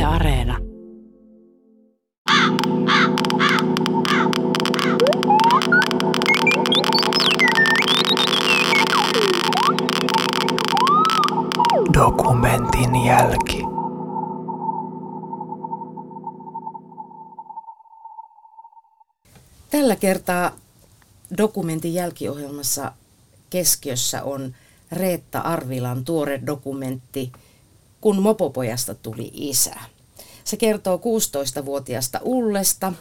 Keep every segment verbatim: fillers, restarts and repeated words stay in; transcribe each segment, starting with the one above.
Areena. Dokumentin jälki. Tällä kertaa Dokumentin jälkiohjelmassa keskiössä on Reetta Arvilan tuore dokumentti Kun mopopojasta tuli isä. Se kertoo kuusitoistavuotiaasta Ullesta,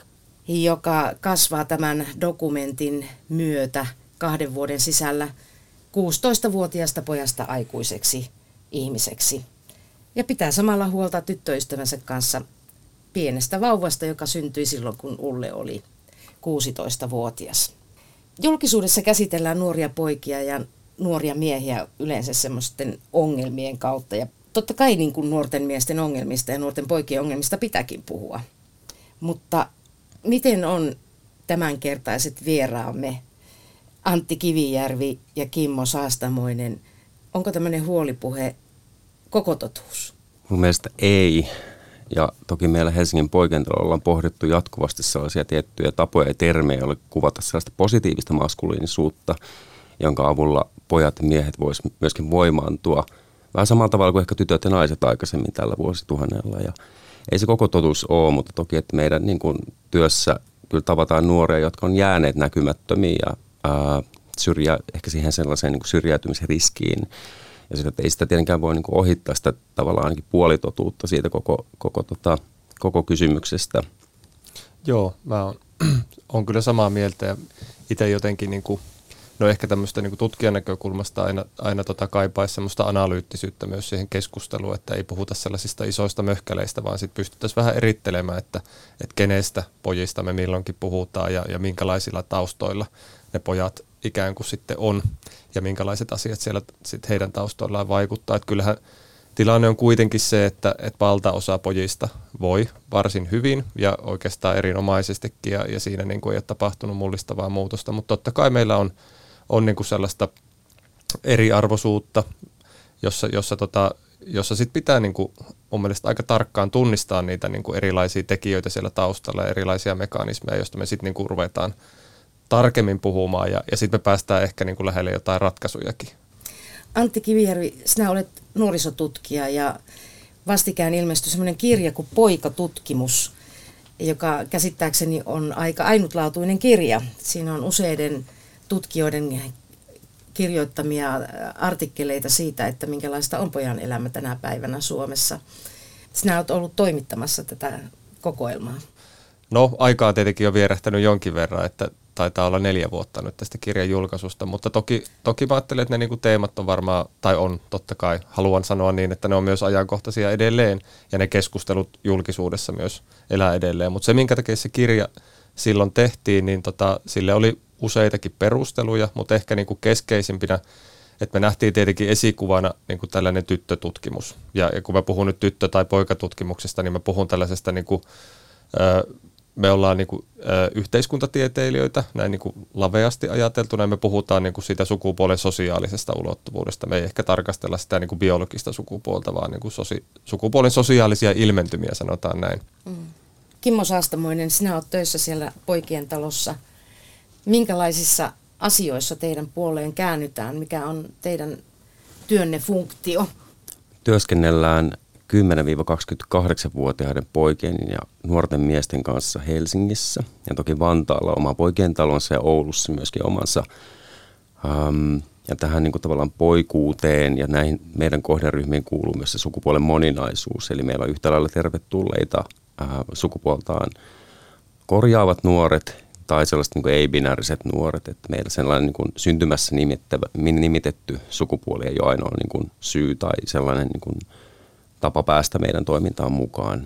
joka kasvaa tämän dokumentin myötä kahden vuoden sisällä kuusitoistavuotiaasta pojasta aikuiseksi ihmiseksi. Ja pitää samalla huolta tyttöystävänsä kanssa pienestä vauvasta, joka syntyi silloin, kun Ulle oli kuusitoistavuotias. Julkisuudessa käsitellään nuoria poikia ja nuoria miehiä yleensä semmoisten ongelmien kautta. Ja totta kai niin kuin nuorten miesten ongelmista ja nuorten poikien ongelmista pitääkin puhua. Mutta miten on tämänkertaiset vieraamme Antti Kivijärvi ja Kimmo Saastamoinen? Onko tämmöinen huolipuhe koko totuus? Mun mielestä ei. Ja toki meillä Helsingin poikentalolla ollaan pohdittu jatkuvasti sellaisia tiettyjä tapoja ja termejä, joilla kuvata sellaista positiivista maskuliinisuutta, jonka avulla pojat ja miehet voisivat myöskin voimaantua. Vähän samalla tavalla kuin ehkä tytöt ja naiset aikaisemmin tällä vuosituhannella. Ja ei se koko totuus ole, mutta toki, että meidän niin kuin, työssä kyllä tavataan nuoria, jotka on jääneet näkymättömiin ja ää, syrjä, ehkä siihen sellaiseen niin kuin syrjäytymisen riskiin. Ja sitä, että ei sitä tietenkään voi niin kuin ohittaa sitä tavallaan ainakin puolitotuutta siitä koko, koko, tota, koko kysymyksestä. Joo, mä oon, on kyllä samaa mieltä ja itse jotenkin, niin kuin, no ehkä tämmöistä niin kuin tutkijan näkökulmasta aina, aina tota kaipaisi semmoista analyyttisyyttä myös siihen keskusteluun, että ei puhuta sellaisista isoista möhkäleistä, vaan sitten pystyttäisiin vähän erittelemään, että, että kenestä pojista me milloinkin puhutaan ja, ja minkälaisilla taustoilla ne pojat ikään kuin sitten on ja minkälaiset asiat siellä sitten heidän taustoillaan vaikuttaa. Että kyllähän tilanne on kuitenkin se, että, että valtaosa pojista voi varsin hyvin ja oikeastaan erinomaisestikin ja, ja siinä niin kuin ei ole tapahtunut mullistavaa muutosta, mutta totta kai meillä on, on niin kuin sellaista eriarvoisuutta, jossa, jossa, tota, jossa sit pitää niin kuin mun mielestä aika tarkkaan tunnistaa niitä niin kuin erilaisia tekijöitä siellä taustalla ja erilaisia mekanismeja, joista me sitten niin kuin ruvetaan tarkemmin puhumaan ja, ja sitten me päästään ehkä niin kuin lähelle jotain ratkaisujakin. Antti Kivijärvi, sinä olet nuorisotutkija ja vastikään ilmestyi semmoinen kirja kuin Poikatutkimus, joka käsittääkseni on aika ainutlaatuinen kirja. Siinä on useiden tutkijoiden kirjoittamia artikkeleita siitä, että minkälaista on pojan elämä tänä päivänä Suomessa. Sinä olet ollut toimittamassa tätä kokoelmaa. No, aikaa tietenkin on vierähtänyt jonkin verran, että taitaa olla neljä vuotta nyt tästä kirjan julkaisusta, mutta toki, toki mä ajattelen, että ne niinku teemat on varmaan, tai on totta kai, haluan sanoa niin, että ne on myös ajankohtaisia edelleen, ja ne keskustelut julkisuudessa myös elää edelleen. Mutta se, minkä takia se kirja silloin tehtiin, niin tota, sille oli useitakin perusteluja, mutta ehkä niinku keskeisimpinä, että me nähtiin tietenkin esikuvana niinku tällainen tyttötutkimus. Ja, ja kun mä puhun nyt tyttö- tai poikatutkimuksesta, niin mä puhun tällaisesta niinku, ö, me ollaan niinku, ö, yhteiskuntatieteilijöitä, näin niinku laveasti ajateltuna, ja me puhutaan niinku siitä sukupuolen sosiaalisesta ulottuvuudesta. Me ei ehkä tarkastella sitä niinku biologista sukupuolta, vaan niinku sosi- sukupuolen sosiaalisia ilmentymiä, sanotaan näin. Mm. Kimmo Saastamoinen, sinä olet töissä siellä poikien talossa. Minkälaisissa asioissa teidän puoleen käännytään? Mikä on teidän työnne funktio? Työskennellään kymmenen-kaksikymmentäkahdeksanvuotiaiden poikien ja nuorten miesten kanssa Helsingissä ja toki Vantaalla oma poikien talonsa ja Oulussa myöskin omansa. Ähm, ja tähän niin kuin tavallaan poikuuteen ja näihin meidän kohderyhmiin kuuluu myös se sukupuolen moninaisuus. Eli meillä on yhtä lailla tervetulleita äh, sukupuoltaan korjaavat nuoret tai sellaiset niin kuin ei-binääriset nuoret. Että meillä sellainen niin kuin syntymässä nimitetty sukupuoli ei ole ainoa niin kuin syy tai sellainen niin kuin tapa päästä meidän toimintaan mukaan.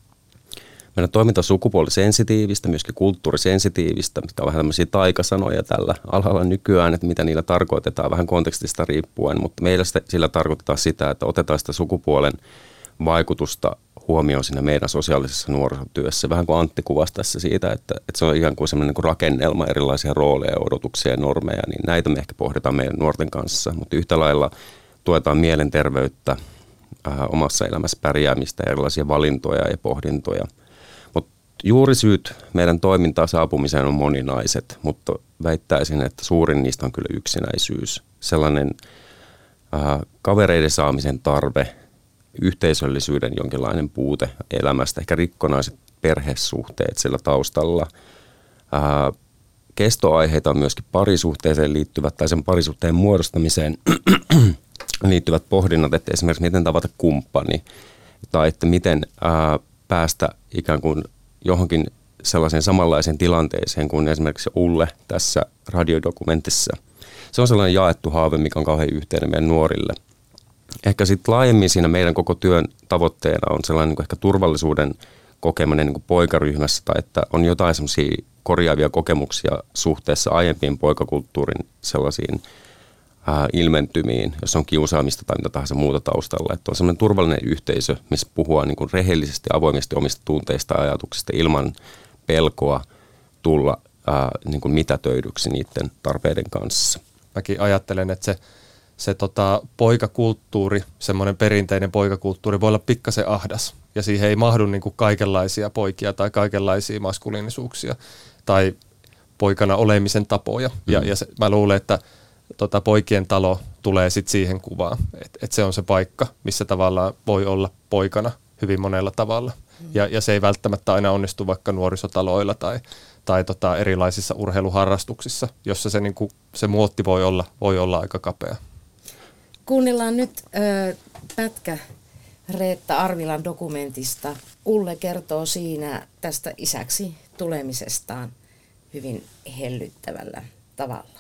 Meidän toiminta on sukupuolisensitiivistä, myöskin kulttuurisensitiivistä, mitkä on vähän tämmöisiä taikasanoja tällä alalla nykyään, että mitä niillä tarkoitetaan vähän kontekstista riippuen, mutta meillä sillä tarkoitetaan sitä, että otetaan sitä sukupuolen vaikutusta huomioon siinä meidän sosiaalisessa nuorisotyössä. Vähän kuin Antti kuvasi tässä siitä, että, että se on ikään kuin semmoinen niin kuin rakennelma, erilaisia rooleja, odotuksia ja normeja, niin näitä me ehkä pohditaan meidän nuorten kanssa, mutta yhtä lailla tuetaan mielenterveyttä, äh, omassa elämässä pärjäämistä, erilaisia valintoja ja pohdintoja. Mutta juurisyyt meidän toimintaan saapumiseen on moninaiset, mutta väittäisin, että suurin niistä on kyllä yksinäisyys. Sellainen äh, kavereiden saamisen tarve, yhteisöllisyyden jonkinlainen puute elämästä, ehkä rikkonaiset perhesuhteet sillä taustalla. Ää, kestoaiheita on myöskin parisuhteeseen liittyvät tai sen parisuhteen muodostamiseen liittyvät pohdinnat, että esimerkiksi miten tavata kumppani tai että miten ää, päästä ikään kuin johonkin sellaiseen samanlaiseen tilanteeseen kuin esimerkiksi Ulle tässä radiodokumentissa. Se on sellainen jaettu haave, mikä on kauhean yhteinen meidän nuorille. Ehkä sitten laajemmin siinä meidän koko työn tavoitteena on sellainen niin kuin ehkä turvallisuuden kokeminen niin kuin poikaryhmässä tai että on jotain semmoisia korjaavia kokemuksia suhteessa aiempiin poikakulttuurin sellaisiin ää, ilmentymiin, jos on kiusaamista tai mitä tahansa muuta taustalla. Että on semmoinen turvallinen yhteisö, missä puhua niin kuin rehellisesti, avoimesti omista tunteista ja ajatuksista ilman pelkoa tulla ää, niin kuin mitätöidyksi niiden tarpeiden kanssa. Mäkin ajattelen, että se Se tota, poikakulttuuri, semmoinen perinteinen poikakulttuuri voi olla pikkasen ahdas ja siihen ei mahdu niin kuin kaikenlaisia poikia tai kaikenlaisia maskuliinisuuksia tai poikana olemisen tapoja. Mm. Ja, ja se, mä luulen, että tota, poikien talo tulee sitten siihen kuvaan, että et se on se paikka, missä tavallaan voi olla poikana hyvin monella tavalla. Mm. Ja, ja se ei välttämättä aina onnistu vaikka nuorisotaloilla tai, tai tota, erilaisissa urheiluharrastuksissa, jossa se, niin kuin, se muotti voi olla, voi olla aika kapea. Kuunnellaan nyt ö, pätkä Reetta Arvilan dokumentista. Ulle kertoo siinä tästä isäksi tulemisestaan hyvin hellyttävällä tavalla.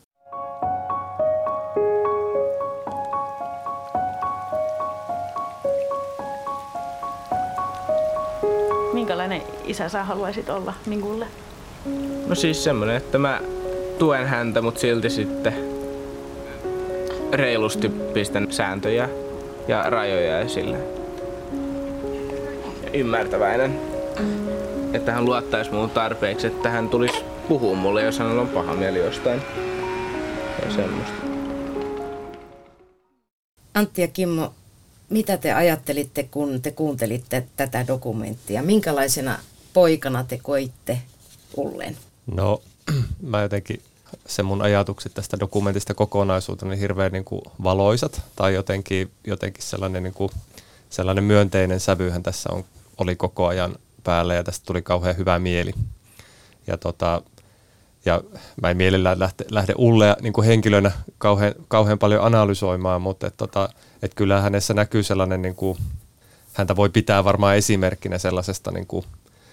Minkälainen isä sä haluaisit olla Minkulle? No siis semmonen, että mä tuen häntä, mutta silti sitten reilusti pistän sääntöjä ja rajoja esille. Ja ymmärtäväinen, että hän luottaisi muun tarpeeksi, että hän tulisi puhua mulle, jos hänellä on paha mieli jostain. Ja semmoista. Antti ja Kimmo, mitä te ajattelitte, kun te kuuntelitte tätä dokumenttia? Minkälaisena poikana te koitte Ullen? No, mä jotenkin, se mun ajatukset tästä dokumentista kokonaisuutena niin hirveän niin kuin valoisat tai jotenkin, jotenkin sellainen, niin kuin, sellainen myönteinen sävyhän tässä on, oli koko ajan päällä ja tästä tuli kauhean hyvä mieli. Ja, tota, ja mä en mielellään lähde, lähde Ullea niin kuin henkilönä kauhean, kauhean paljon analysoimaan, mutta et, tota, et kyllä hänessä näkyy sellainen, niin kuin, häntä voi pitää varmaan esimerkkinä sellaisesta niin kuin,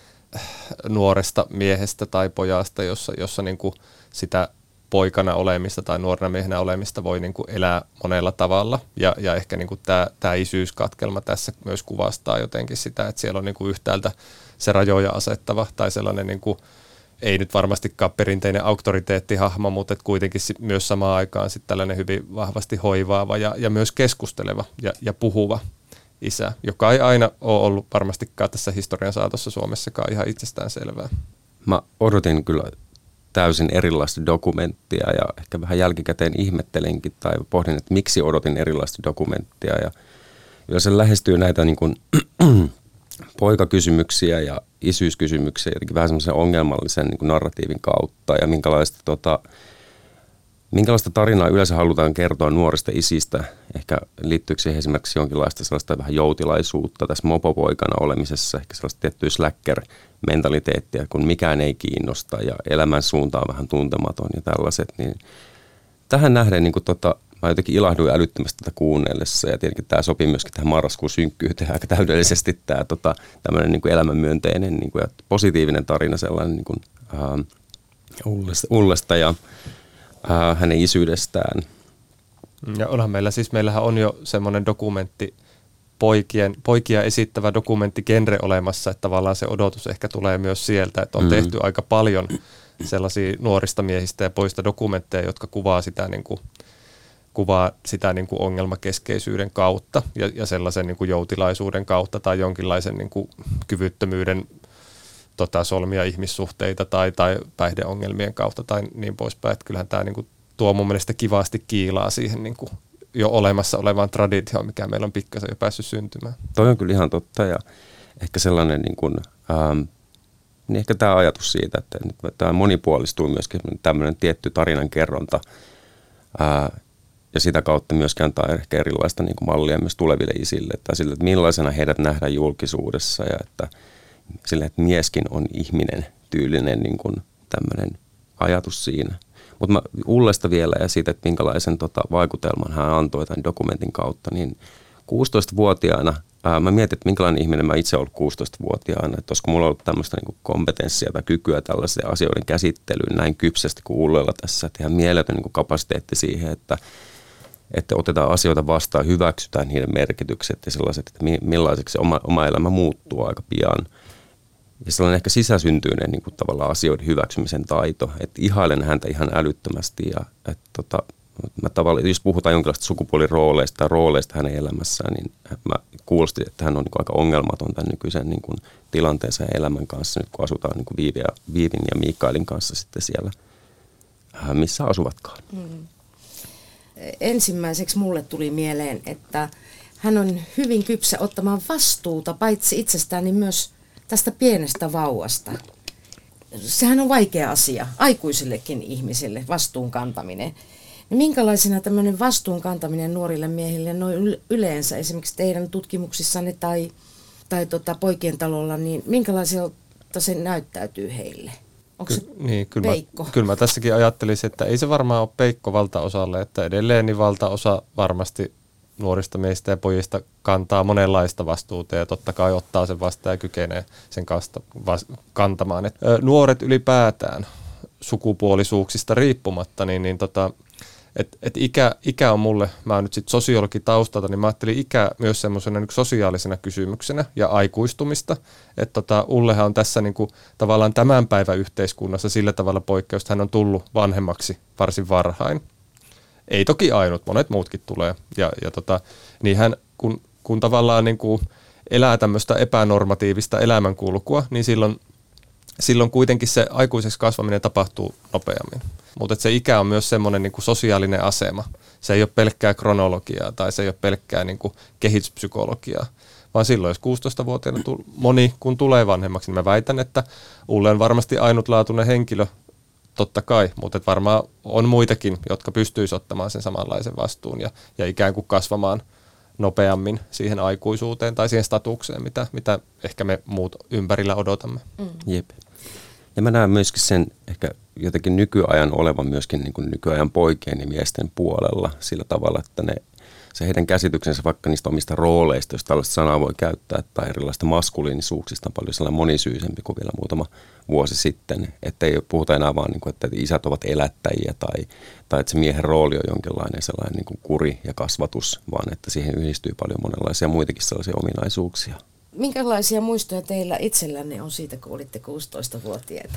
nuoresta miehestä tai pojasta, jossa, jossa niin kuin sitä poikana olemista tai nuorena miehenä olemista voi niin kuin elää monella tavalla. Ja, ja ehkä niin kuin tämä, tämä isyyskatkelma tässä myös kuvastaa jotenkin sitä, että siellä on niin kuin yhtäältä se rajoja asettava tai sellainen, niin kuin, ei nyt varmastikaan perinteinen auktoriteettihahmo, mutta kuitenkin myös samaan aikaan sitten tällainen hyvin vahvasti hoivaava ja, ja myös keskusteleva ja, ja puhuva isä, joka ei aina ole ollut varmastikaan tässä historian saatossa Suomessakaan ihan itsestään selvää. Mä odotin kyllä täysin erilaista dokumenttia ja ehkä vähän jälkikäteen ihmettelinkin tai pohdin, että miksi odotin erilaista dokumenttia. Ja yleensä lähestyy näitä niin kuin poikakysymyksiä ja isyyskysymyksiä jotenkin vähän semmoisen ongelmallisen niin kuin narratiivin kautta ja minkälaista, tota, minkälaista tarinaa yleensä halutaan kertoa nuorista isistä. Ehkä liittyykö siihen esimerkiksi jonkinlaista sellaista vähän joutilaisuutta tässä mopopoikana olemisessa, ehkä sellaista tiettyä slacker-mentaliteettia, kun mikään ei kiinnosta ja elämän suunta on vähän tuntematon ja tällaiset. Niin tähän nähden niin kuin tota, mä jotenkin ilahduin älyttömästi tätä kuunnellessa ja tietenkin tämä sopii myöskin tähän marraskuun synkkyyteen aika täydellisesti tämä tota, tämmöinen niin kuin elämänmyönteinen niin kuin, ja positiivinen tarina sellainen niin kuin, ää, Ullesta, Ullesta ja ää, hänen isyydestään. Ja onhan meillä siis, meillähän on jo semmoinen dokumentti, poikien, poikia esittävä dokumenttigenre olemassa, että tavallaan se odotus ehkä tulee myös sieltä, että on mm. tehty aika paljon sellaisia nuorista miehistä ja poista dokumentteja, jotka kuvaa sitä niin kuin kuvaa sitä niin kuin ongelmakeskeisyyden kautta ja, ja sellaisen niin kuin joutilaisuuden kautta tai jonkinlaisen niin kuin kyvyttömyyden tota, solmia ihmissuhteita tai, tai päihdeongelmien kautta tai niin poispäin. Että kyllähän tämä niin kuin tuo mun mielestä kivasti kiilaa siihen niin kuin jo olemassa olevaan traditioon, mikä meillä on pikkasen jo päässyt syntymään. Toi on kyllä ihan totta ja ehkä sellainen niin kuin, ähm, niin ehkä tämä ajatus siitä, että tämä monipuolistuu myöskin tämmöinen tietty tarinankerronta ää, ja sitä kautta myöskin antaa ehkä erilaista niin kuin mallia myös tuleville isille, että sille, että millaisena heidät nähdään julkisuudessa ja että sille, että mieskin on ihminen tyylinen niin kuin tämmöinen ajatus siinä. Mutta Ullesta vielä ja siitä, että minkälaisen tota, vaikutelman hän antoi tämän dokumentin kautta, niin kuusitoistavuotiaana ää, mä mietin, että minkälainen ihminen mä itse ollut kuusitoistavuotiaana, että olisiko mulla ollut tämmöistä niin kuin kompetenssia tai kykyä tällaisen asioiden käsittelyyn näin kypsästi kuin Ullella tässä, että ihan mieletön niin kuin kapasiteetti siihen, että, että otetaan asioita vastaan, hyväksytään niiden merkitykset ja sellaiset, että millaiseksi se oma, oma elämä muuttuu aika pian. Ja sellainen ehkä sisäsyntyinen niin kuin tavallaan asioiden hyväksymisen taito, että ihailen häntä ihan älyttömästi ja että tota, mä tavallaan, jos puhutaan jonkinlaista sukupuolirooleista tai rooleista hänen elämässään, niin mä kuulostin, että hän on niin kuin aika ongelmaton tämän nykyisen niin kuin tilanteensa ja elämän kanssa, nyt kun asutaan niin kuin Viivi ja, Viivin ja Mikaelin kanssa sitten siellä, missä asuvatkaan. Hmm. Ensimmäiseksi mulle tuli mieleen, että hän on hyvin kypsä ottamaan vastuuta paitsi itsestään, niin myös tästä pienestä vauvasta. Sehän on vaikea asia aikuisillekin ihmisille, vastuun kantaminen. Minkälaisena tämmöinen vastuun kantaminen nuorille miehille noin yleensä, esimerkiksi teidän tutkimuksissanne tai, tai tota poikien talolla, niin minkälaiselta se näyttäytyy heille? Onko se Ky- niin, kyllä peikko? Mä, kyllä mä tässäkin ajattelisin, että ei se varmaan ole peikko valtaosalle, että edelleen niin valtaosa varmasti nuorista miehistä ja pojista kantaa monenlaista vastuuta ja totta kai ottaa sen vastaan ja kykenee sen kanssa vas- kantamaan. Et, ö, nuoret ylipäätään sukupuolisuuksista riippumatta, niin, niin tota, et, et ikä, ikä on mulle, mä oon nyt sit sosiologi taustalta, niin mä ajattelin ikä myös semmoisena niin sosiaalisena kysymyksenä ja aikuistumista. Että tota, Ullehan on tässä niin kuin, tavallaan tämän päivän yhteiskunnassa sillä tavalla poikkeus, että hän on tullut vanhemmaksi varsin varhain. Ei toki ainut, monet muutkin tulee. Ja, ja tota, niin hän, kun, kun tavallaan niin kuin elää tämmöistä epänormatiivista elämänkulkua, niin silloin, silloin kuitenkin se aikuiseksi kasvaminen tapahtuu nopeammin. Mutta se ikä on myös semmoinen niin kuin sosiaalinen asema. Se ei ole pelkkää kronologiaa tai se ei ole pelkkää niin kuin kehityspsykologiaa. Vaan silloin, jos kuusitoistavuotiaana moni kun tulee vanhemmaksi, niin mä väitän, että Ulle on varmasti ainutlaatuinen henkilö, totta kai, mutta varmaan on muitakin, jotka pystyisivät ottamaan sen samanlaisen vastuun ja, ja ikään kuin kasvamaan nopeammin siihen aikuisuuteen tai siihen statukseen, mitä, mitä ehkä me muut ympärillä odotamme. Mm. Jep. Ja mä näen myöskin sen ehkä jotenkin nykyajan olevan myöskin niin kuin nykyajan poikien ja miesten puolella sillä tavalla, että ne, se heidän käsityksensä vaikka niistä omista rooleista, jos tällaista sanaa voi käyttää, tai erilaista maskuliinisuuksista on paljon sellainen monisyisempi kuin vielä muutama vuosi sitten. Että ei puhuta enää vaan, niin kuin, että isät ovat elättäjiä tai, tai että se miehen rooli on jonkinlainen sellainen niin kuin kuri ja kasvatus, vaan että siihen yhdistyy paljon monenlaisia muitakin sellaisia ominaisuuksia. Minkälaisia muistoja teillä itsellänne on siitä, kun olitte kuusitoistavuotiaita?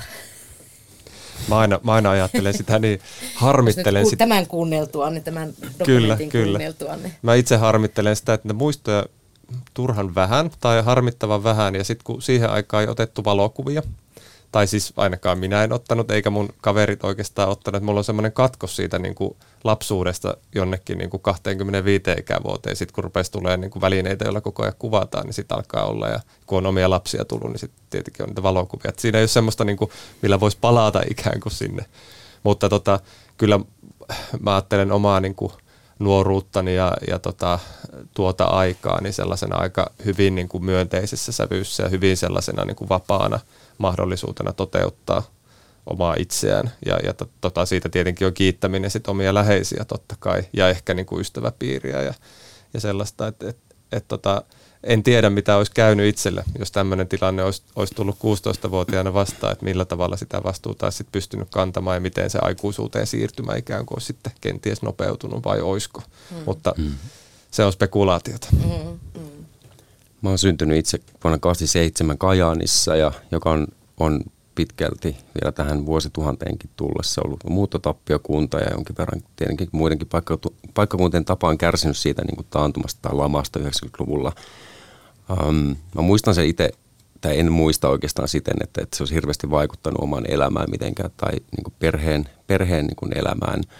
Mä aina, mä aina ajattelen sitä, niin harmittelen ku, sitä. Tämän kuunneltuanne, tämän dokumentin kyllä, kuunneltuanne. Kyllä. Mä itse harmittelen sitä, että ne muistoja turhan vähän tai harmittavan vähän ja sitten kun siihen aikaan ei otettu valokuvia, tai siis ainakaan minä en ottanut, eikä mun kaverit oikeastaan ottanut. Mulla on semmoinen katkos siitä niin kuin lapsuudesta jonnekin niin kuin kaksikymmentäviisi ikävuoteen. Sitten kun rupesi tulemaan niin kuin välineitä, joilla koko ajan kuvataan, niin sitten alkaa olla. Ja kun on omia lapsia tullut, niin sitten tietenkin on niitä valokuvia. Et siinä ei ole semmoista, niin kuin, millä voisi palata ikään kuin sinne. Mutta tota, kyllä mä ajattelen omaa niin kuin nuoruuttani ja, ja tota, tuota aikaa niin sellaisena aika hyvin niin kuin myönteisessä sävyssä ja hyvin sellaisena niin kuin vapaana mahdollisuutena toteuttaa omaa itseään. Ja, ja to, tota, siitä tietenkin on kiittäminen sit omia läheisiä totta kai ja ehkä niin kuin ystäväpiiriä ja, ja sellaista, että et, et, tota, en tiedä mitä olisi käynyt itselle, jos tämmöinen tilanne olisi, olisi tullut kuusitoistavuotiaana vastaan, että millä tavalla sitä vastuuta olisi sit pystynyt kantamaan ja miten se aikuisuuteen siirtymä ikään kuin olisi sitten kenties nopeutunut vai olisiko. Mm. Mutta mm. se on spekulaatiota. Mm. Mm. Mä oon syntynyt itse vuonna kahdeksankymmentäseitsemän Kajaanissa, ja, joka on, on pitkälti vielä tähän vuosituhanteenkin tullessa ollut muuttotappiokunta ja jonkin verran tietenkin muidenkin paikkakuntien tapaan kärsinyt siitä niin kuin taantumasta tai lamasta yhdeksänkymmentäluvulla. Um, mä muistan sen itse, tai en muista oikeastaan siten, että, että se olisi hirveästi vaikuttanut omaan elämään mitenkään tai niin kuin perheen, perheen niin kuin elämään.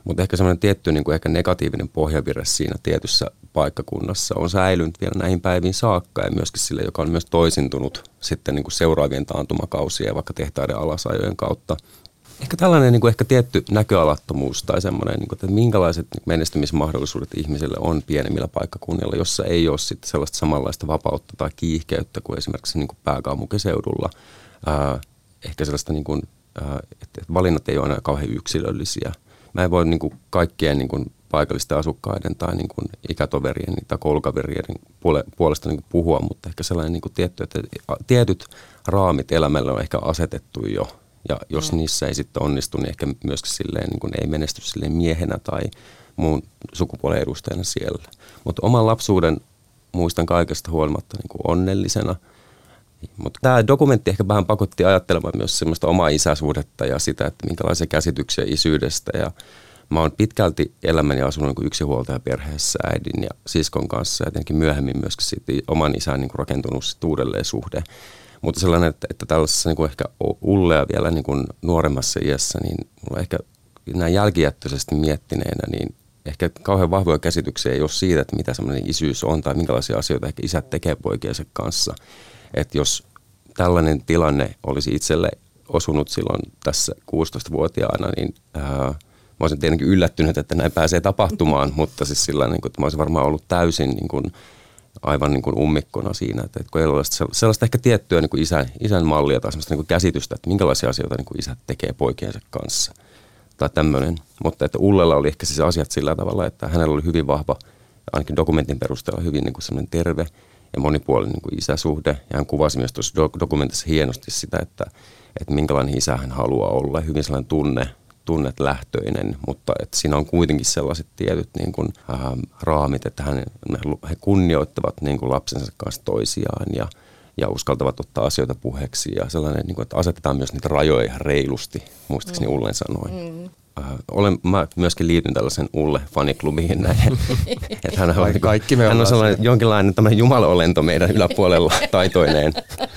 Mutta ehkä semmoinen tietty niin kuin ehkä negatiivinen pohjavire siinä tietyssä paikkakunnassa on säilynyt vielä näihin päiviin saakka ja myöskin sille, joka on myös toisintunut sitten niin kuin seuraavien taantumakausien ja vaikka tehtaiden alasajojen kautta. Ehkä tällainen niin kuin ehkä tietty näköalattomuus tai semmoinen, niin kuin, että minkälaiset menestymismahdollisuudet ihmisille on pienemmillä paikkakunnilla, jossa ei ole sitten sellaista samanlaista vapautta tai kiihkeyttä kuin esimerkiksi niin kuin pääkaupunkiseudulla. Ää, ehkä sellaista, niin kuin, ää, että valinnat ei ole aina kauhean yksilöllisiä. Mä en voi niin kuin kaikkien niin kuin paikallisten asukkaiden tai niin kuin ikätoverien tai koulukaverien puolesta niin kuin puhua, mutta ehkä sellainen niin kuin tietty, että tietyt raamit elämälle on ehkä asetettu jo. Ja jos mm. niissä ei sitten onnistu, niin ehkä myöskin silleen, niin kuin ei menesty silleen miehenä tai muun sukupuolen edustajana siellä. Mutta oman lapsuuden muistan kaikesta huolimatta niin kuin onnellisena. Mutta tämä dokumentti ehkä vähän pakotti ajattelemaan myös semmoista omaa isäsuhdetta ja sitä, että minkälaisia käsityksiä isyydestä. Ja mä oon pitkälti elämäni asunut niin kuin yksinhuoltajaperheessä äidin ja siskon kanssa ja jotenkin myöhemmin myöskin siitä oman isän niin kuin rakentunut sit uudelleen suhde. Mutta sellainen, että, että tällaisessa niin kuin ehkä Ullea vielä niin kuin nuoremmassa iässä, niin mulla ehkä näin jälkijättöisesti miettineenä, niin ehkä kauhean vahvoja käsityksiä ei ole siitä, että mitä semmoinen isyys on tai minkälaisia asioita ehkä isät tekee poikiensa kanssa. Että jos tällainen tilanne olisi itselle osunut silloin tässä kuusitoistavuotiaana, niin ää, mä olisin tietenkin yllättynyt, että näin pääsee tapahtumaan, mutta siis sillä niin kuin, että mä olisin varmaan ollut täysin niin kuin, aivan niin kuin ummikkona siinä, että kun ei ole sellaista ehkä tiettyä niin kuin isän, isän mallia tai sellaista niin kuin käsitystä, että minkälaisia asioita niin kuin isät tekee poikiensa kanssa tai tämmöinen. Mutta että Ullella oli ehkä siis asiat sillä tavalla, että hänellä oli hyvin vahva, ainakin dokumentin perusteella hyvin niin kuin sellainen terve ja monipuolinen niin kuin isäsuhde. Ja hän kuvasi myös tuossa dokumentissa hienosti sitä, että, että minkälainen isä hän haluaa olla. Hyvin sellainen tunne, tunnetlähtöinen, mutta että siinä on kuitenkin sellaiset tietyt niin kuin, äh, raamit, että hän, he kunnioittavat niin kuin lapsensa kanssa toisiaan ja, ja uskaltavat ottaa asioita puheeksi. Ja sellainen, niin kuin, että asetetaan myös niitä rajoja ihan reilusti, muistaakseni mm. Ullen sanoi. Mm. Äh, olen, mä myöskin liityn tällaisen Ulle-faniklubiin näin. Että hän on, Kaikki me hän on sellainen jonkinlainen tämmöinen jumalaolento meidän yläpuolella taitoineen.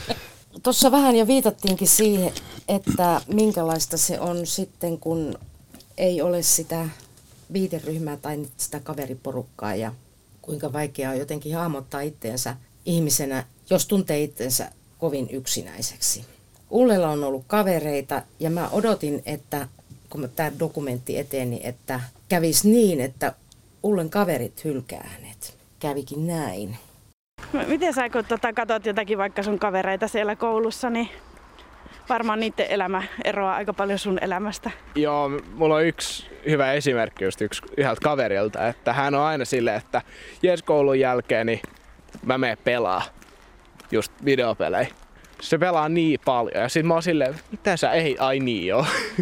Tuossa vähän jo viitattiinkin siihen, että minkälaista se on sitten, kun ei ole sitä viiteryhmää tai sitä kaveriporukkaa ja kuinka vaikeaa on jotenkin hahmottaa itseensä ihmisenä, jos tuntee itsensä kovin yksinäiseksi. Ullella on ollut kavereita ja mä odotin, että kun tämä dokumentti eteni, että kävisi niin, että Ullen kaverit hylkää hänet. Kävikin näin. Miten sä, kun tota, katsot jotakin vaikka sun kavereita siellä koulussa, niin varmaan niiden elämä eroaa aika paljon sun elämästä. Joo, mulla on yksi hyvä esimerkki just yksi, yhdeltä kaverilta, että hän on aina silleen, että jes koulun jälkeen niin mä menen pelaa just videopelejä. Se pelaa niin paljon ja sit mä oon silleen, mitä sä ei, ai niin joo.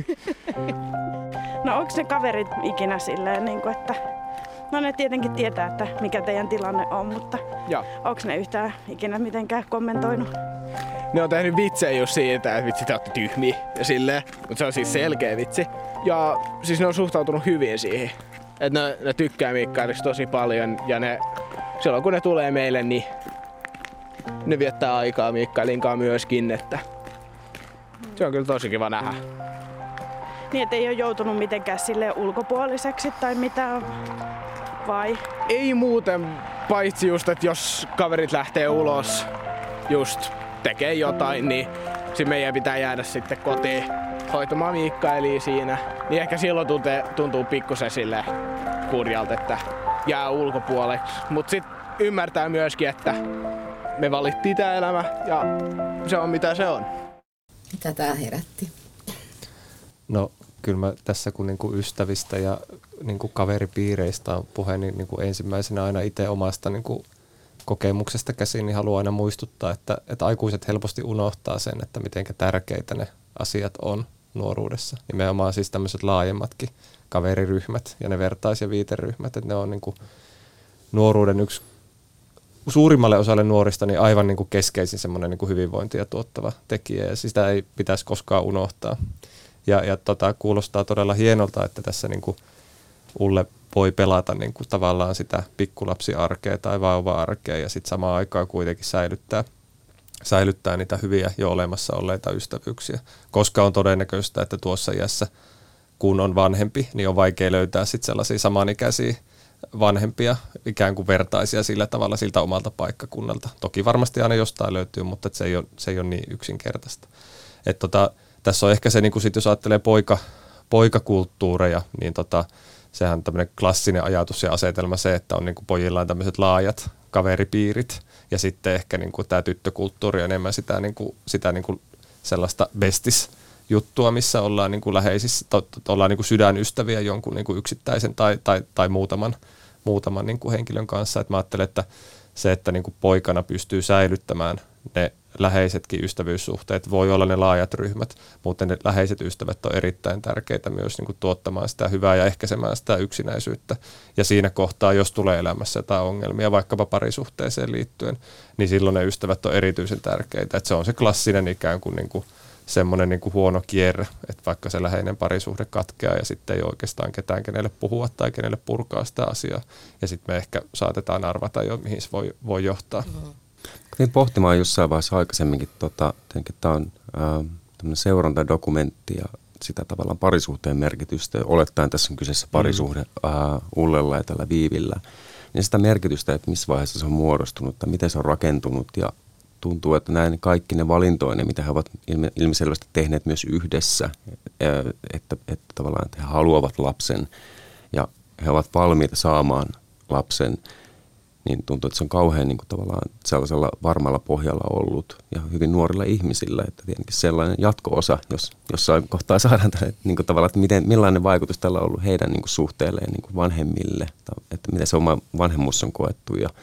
No onko ne kaverit ikinä silleen, niin kuin, että no ne tietenkin tietää, että mikä teidän tilanne on, mutta onko ne yhtään ikinä mitenkään kommentoinut? Ne on tehnyt vitsejä just siitä, että vitsi te ootte tyhmiä ja silleen, mutta se on siis selkeä vitsi. Ja siis ne on suhtautunut hyvin siihen. Että ne, ne tykkää Mikkailista tosi paljon ja ne, silloin kun ne tulee meille, niin ne viettää aikaa Mikkailinkaan myöskin, että se on kyllä tosi kiva nähdä. Niin, että ei ole joutunut mitenkään silleen ulkopuoliseksi tai mitä, vai? Ei muuten, paitsi just, että jos kaverit lähtee ulos just tekee jotain, niin sitten meidän pitää jäädä sitten kotiin hoitamaan Mikkailia siinä. Niin ehkä silloin tuntuu, tuntuu pikkusen sille kurjalta, että jää ulkopuoleksi. Mut sit ymmärtää myöskin, että me valittiin tää elämä ja se on mitä se on. Mitä tää herätti? No kyllä mä tässä kun niinku ystävistä ja niinku kaveripiireistä on puhe, niin niinku ensimmäisenä aina itse omasta niinku kokemuksesta käsin, niin haluan aina muistuttaa, että, että aikuiset helposti unohtaa sen, että miten tärkeitä ne asiat on nuoruudessa. Nimenomaan siis tämmöiset laajemmatkin kaveriryhmät ja ne vertais- ja viiteryhmät, että ne on niinku nuoruuden yksi suurimmalle osalle nuorista niin aivan niinku keskeisin semmoinen niinku hyvinvointia tuottava tekijä ja sitä ei pitäisi koskaan unohtaa. Ja, ja tota, kuulostaa todella hienolta, että tässä niinku Ulle voi pelata niinku tavallaan sitä pikkulapsiarkea tai vauva-arkea ja sitten samaan aikaan kuitenkin säilyttää, säilyttää niitä hyviä jo olemassa olleita ystävyyksiä. Koska on todennäköistä, että tuossa iässä kun on vanhempi, niin on vaikea löytää sit sellaisia samanikäisiä vanhempia, ikään kuin vertaisia sillä tavalla siltä omalta paikkakunnalta. Toki varmasti aina jostain löytyy, mutta se ei ole, se ei ole niin yksinkertaista. Et tota, tässä on ehkä se, niin kun sit jos ajattelee poika, poikakulttuureja, niin tota, sehän on tämmöinen klassinen ajatus ja asetelma se, että on niin kuin pojilla on tämmöiset laajat kaveripiirit, ja sitten ehkä niin kuin tämä tyttökulttuuri on enemmän sitä, niin kuin, sitä niin kuin sellaista bestis-juttua, missä ollaan niin kuin läheisissä, to, to, ollaan niin kuin sydänystäviä jonkun niin kuin yksittäisen tai, tai, tai muutaman, muutaman niin kuin henkilön kanssa. Et mä ajattelen, että se, että niin kuin poikana pystyy säilyttämään ne läheisetkin ystävyyssuhteet, voi olla ne laajat ryhmät, mutta ne läheiset ystävät on erittäin tärkeitä myös niin kuin tuottamaan sitä hyvää ja ehkäisemään sitä yksinäisyyttä. Ja siinä kohtaa, jos tulee elämässä jotain ongelmia, vaikkapa parisuhteeseen liittyen, niin silloin ne ystävät on erityisen tärkeitä. Että se on se klassinen ikään kuin, niin kuin semmoinen niin kuin huono kierre, että vaikka se läheinen parisuhde katkeaa ja sitten ei oikeastaan ketään kenelle puhua tai kenelle purkaa sitä asiaa. Ja sitten me ehkä saatetaan arvata jo, mihin se voi, voi johtaa. Mm-hmm. Kävin pohtimaan jossain vaiheessa aikaisemminkin, tota, että tämä on äh, seurantadokumentti ja sitä tavallaan parisuhteen merkitystä. Olettaen tässä on kyseessä parisuhde äh, Ullella ja tällä Viivillä. Niin sitä merkitystä, että missä vaiheessa se on muodostunut tai miten se on rakentunut. Ja tuntuu, että näin kaikki ne valintoine, mitä he ovat ilme, ilmiselvästi tehneet myös yhdessä, äh, että, että tavallaan että he haluavat lapsen ja he ovat valmiita saamaan lapsen, niin tuntuu, että se on kauhean niin kuin tavallaan sellaisella varmalla pohjalla ollut ja hyvin nuorilla ihmisillä, että tietenkin sellainen jatko-osa, jos jossain kohtaa saadaan tälle, niin kuin tavallaan, että miten, millainen vaikutus tällä on ollut heidän niin kuin suhteelleen niin kuin vanhemmille, että miten se oma vanhemmuus on koettu. Ja,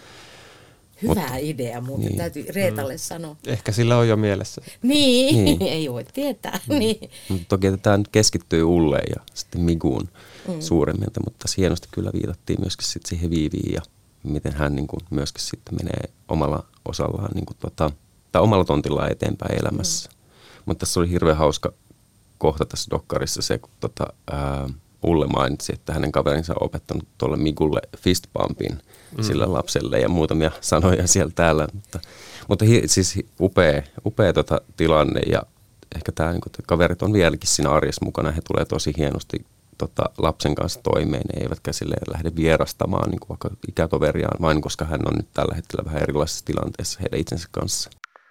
hyvä mutta, idea, mutta niin. Täytyy Reetalle mm. sanoa. Ehkä sillä on jo mielessä. Niin, niin. Ei voi tietää. Mm. Niin. Mutta toki että tämä nyt keskittyy Ulleen ja sitten Miguun mm. suuremmilta, mutta hienosti kyllä viitattiin myöskin sit siihen Viiviin ja miten hän niin kuin myöskin sitten menee omalla osallaan niin kuin tota, tai omalla tontillaan eteenpäin elämässä. Mm. Mutta tässä oli hirveän hauska kohta tässä dokkarissa se, kun tota, ää, Ulle mainitsi, että hänen kaverinsa on opettanut tuolle Migulle fistbumpin mm. sille lapselle ja muutamia sanoja siellä täällä. Mutta, mutta hi, siis upea, upea tota tilanne ja ehkä tämä niin kuin, kaverit on vieläkin siinä arjessa mukana. He tulee tosi hienosti Tota, lapsen kanssa toimeen, eivätkä sille lähde vierastamaan niin kuin vaikka ikätoveriaan, vain koska hän on nyt tällä hetkellä vähän erilaisessa tilanteessa heidän itsensä kanssa.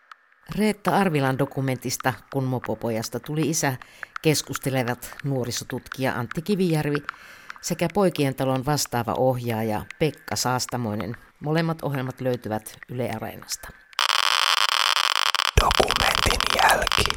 Reetta Arvilan dokumentista Kun mopopojasta tuli isä keskustelevat nuorisotutkija Antti Kivijärvi sekä Poikien talon vastaava ohjaaja Pekka Saastamoinen. Molemmat ohjelmat löytyvät Yle Areenasta. Dokumentin jälki.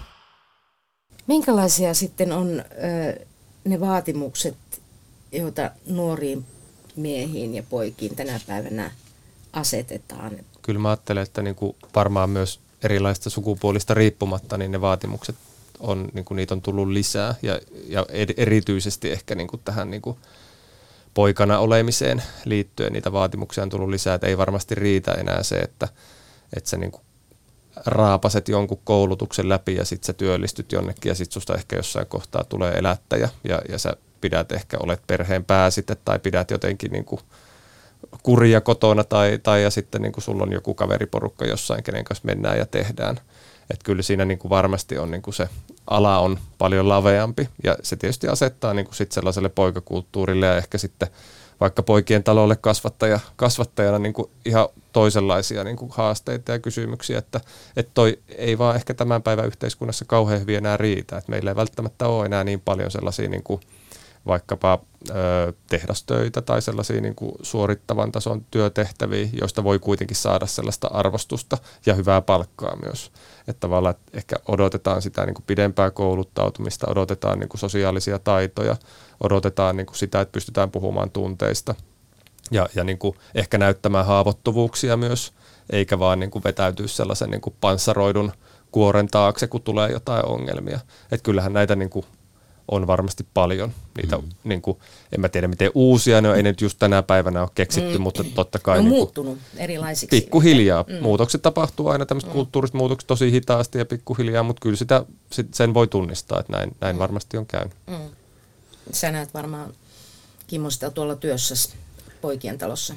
Minkälaisia sitten on Ö, ne vaatimukset, joita nuoriin miehiin ja poikiin tänä päivänä asetetaan? Kyllä mä ajattelen, että niin kuin varmaan myös erilaista sukupuolista riippumatta, niin ne vaatimukset on, niin kuin niitä on tullut lisää ja, ja erityisesti ehkä niin kuin tähän niin kuin poikana olemiseen liittyen niitä vaatimuksia on tullut lisää, että ei varmasti riitä enää se, että, että sä niin kuin raapaset jonkun koulutuksen läpi ja sitten sä työllistyt jonnekin ja sitten susta ehkä jossain kohtaa tulee elättäjä ja, ja sä pidät ehkä, olet perheen pääsite tai pidät jotenkin niin kuin kuria kotona tai, tai ja sitten niin kuin sulla on joku kaveriporukka jossain, kenen kanssa mennään ja tehdään. Että kyllä siinä niin kuin varmasti on niin kuin se ala on paljon laveampi ja se tietysti asettaa niin kuin sit sellaiselle poikakulttuurille ja ehkä sitten vaikka Poikien talolle kasvattaja, kasvattajana niin kuin ihan toisenlaisia niin kuin haasteita ja kysymyksiä, että, että toi ei vaan ehkä tämän päivän yhteiskunnassa kauhean hyvin enää riitä. Että meillä ei välttämättä ole enää niin paljon sellaisia niin kuin vaikkapa ö, tehdastöitä tai sellaisia niin kuin suorittavan tason työtehtäviä, joista voi kuitenkin saada sellaista arvostusta ja hyvää palkkaa myös. Että tavallaan että ehkä odotetaan sitä niin kuin pidempää kouluttautumista, odotetaan niin kuin sosiaalisia taitoja, odotetaan niin kuin sitä, että pystytään puhumaan tunteista ja, ja niin kuin ehkä näyttämään haavoittuvuuksia myös, eikä vaan niin kuin vetäytyä sellaisen niin kuin panssaroidun kuoren taakse, kun tulee jotain ongelmia. Että kyllähän näitä niin kuin on varmasti paljon. Niitä, mm. niin kuin, en mä tiedä miten uusia ne on, ei nyt just tänä päivänä ole keksitty, mm. mutta totta kai on niin muuttunut erilaisiksi. Pikkuhiljaa. Mm. Muutokset tapahtuu aina, tämmöiset mm. kulttuuriset muutokset tosi hitaasti ja pikkuhiljaa, mutta kyllä sitä, sen voi tunnistaa, että näin, näin mm. varmasti on käynyt. Mm. Sä näet varmaan, Kimmo, sitä tuolla työssä Poikien talossa.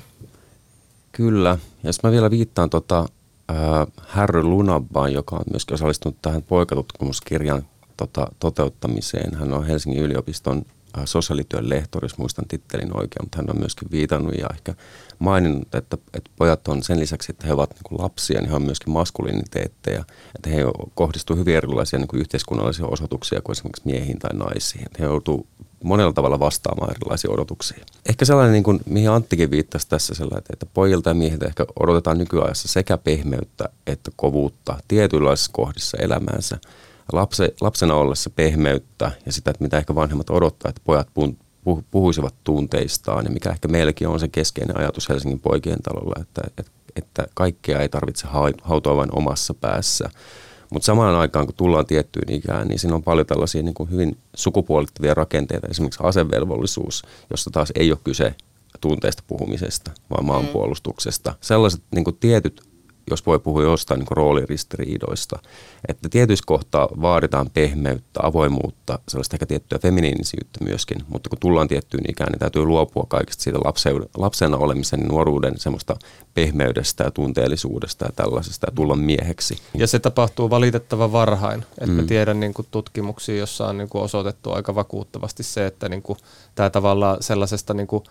Kyllä. Ja jos mä vielä viittaan tota, äh, Harry Lunabaan, joka on myöskin osallistunut tähän poikatutkimuskirjan tota, toteuttamiseen. Hän on Helsingin yliopiston sosiaalityön lehtori, jos muistan tittelin oikein, mutta hän on myöskin viitannut ja ehkä maininnut, että, että pojat on sen lisäksi, että he ovat niin kuin lapsia, niin he on myöskin maskuliniteetteja, että he kohdistuu hyvin erilaisia niin kuin yhteiskunnallisia osoituksia kuin esimerkiksi miehiin tai naisiin. He joutuu monella tavalla vastaamaan erilaisia odotuksia. Ehkä sellainen, niin kuin, mihin Anttikin viittasi tässä, sellainen, että pojilta ja miehiltä ehkä odotetaan nykyajassa sekä pehmeyttä että kovuutta tietynlaisissa kohdissa elämäänsä. Lapse, lapsena ollessa pehmeyttä ja sitä, että mitä ehkä vanhemmat odottaa, että pojat puhuisivat tunteistaan ja mikä ehkä meilläkin on se keskeinen ajatus Helsingin poikien talolla, että, että, että kaikkea ei tarvitse hautoa vain omassa päässä. Mutta samaan aikaan, kun tullaan tiettyyn ikään, niin siinä on paljon tällaisia niin kuin hyvin sukupuolittavia rakenteita, esimerkiksi asevelvollisuus, jossa taas ei ole kyse tunteista puhumisesta, vaan maanpuolustuksesta. Sellaiset niin kuin tietyt, jos voi puhua jostain niin kuin rooliristiriidoista, että tietyissä kohtaa vaaditaan pehmeyttä, avoimuutta, sellaista ehkä tiettyä feminiinisyyttä myöskin, mutta kun tullaan tiettyyn ikään, niin täytyy luopua kaikesta siitä lapsena olemisen nuoruuden semmoista pehmeydestä ja tunteellisuudesta ja tällaisesta ja tulla mieheksi. Ja se tapahtuu valitettavan varhain. Et mm. Mä tiedän niin kuin tutkimuksia, jossa on niin kuin osoitettu aika vakuuttavasti se, että niin kuin tämä tavallaan sellaisesta niin kuin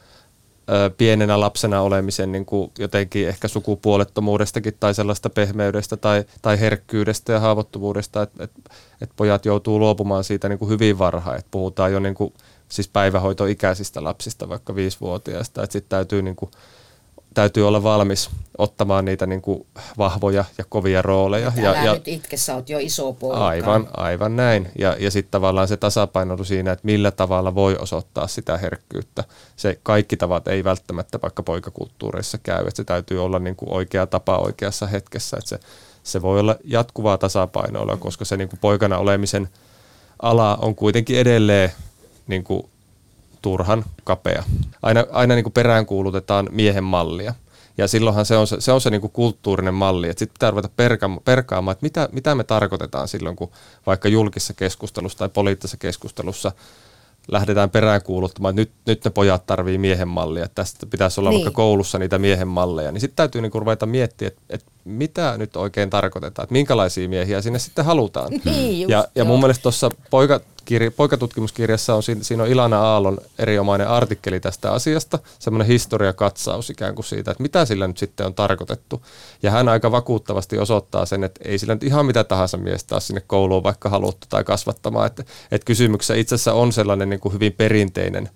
pienenä lapsena olemisen niin kuin jotenkin ehkä sukupuolettomuudestakin tai sellaista pehmeydestä tai, tai herkkyydestä ja haavoittuvuudesta, että et, et pojat joutuu luopumaan siitä niin kuin hyvin varhain. Et puhutaan jo niin kuin, siis päivähoitoikäisistä lapsista, vaikka viisivuotiaista, että sitten täytyy, niin kuin, täytyy olla valmis ottamaan niitä niin kuin vahvoja ja kovia rooleja. Älä ja, ja, nyt itke, sä oot jo iso poika. Aivan, aivan näin. Ja, ja sitten tavallaan se tasapainoilu siinä, että millä tavalla voi osoittaa sitä herkkyyttä. Se kaikki tavat ei välttämättä vaikka poikakulttuureissa käy, että se täytyy olla niin kuin oikea tapa oikeassa hetkessä. Että se, se voi olla jatkuvaa tasapainoilua, koska se niin kuin poikana olemisen ala on kuitenkin edelleen niin kuin turhan kapea. Aina, aina niin kuin peräänkuulutetaan miehen mallia. Ja silloinhan se on se, se, on se niin kuin kulttuurinen malli, että sitten pitää ruveta perka- perkaamaan, että mitä, mitä me tarkoitetaan silloin, kun vaikka julkisessa keskustelussa tai poliittisessa keskustelussa lähdetään peräänkuuluttamaan, että nyt, nyt ne pojat tarvii miehen mallia, että tästä pitäisi olla niin. Vaikka koulussa niitä miehen malleja, niin sitten täytyy niin kuin ruveta miettiä, että, että mitä nyt oikein tarkoitetaan, että minkälaisia miehiä sinne sitten halutaan. Niin, just, ja, ja mun mielestä tuossa poika, Kirja, poikatutkimuskirjassa on, siinä on Ilana Aallon erinomainen artikkeli tästä asiasta, semmoinen historiakatsaus ikään kuin siitä, että mitä sillä nyt sitten on tarkoitettu. Ja hän aika vakuuttavasti osoittaa sen, että ei sillä nyt ihan mitä tahansa miestä taas sinne kouluun vaikka haluttu tai kasvattamaan. Että, että kysymyksessä itse asiassa on sellainen niin kuin hyvin perinteinen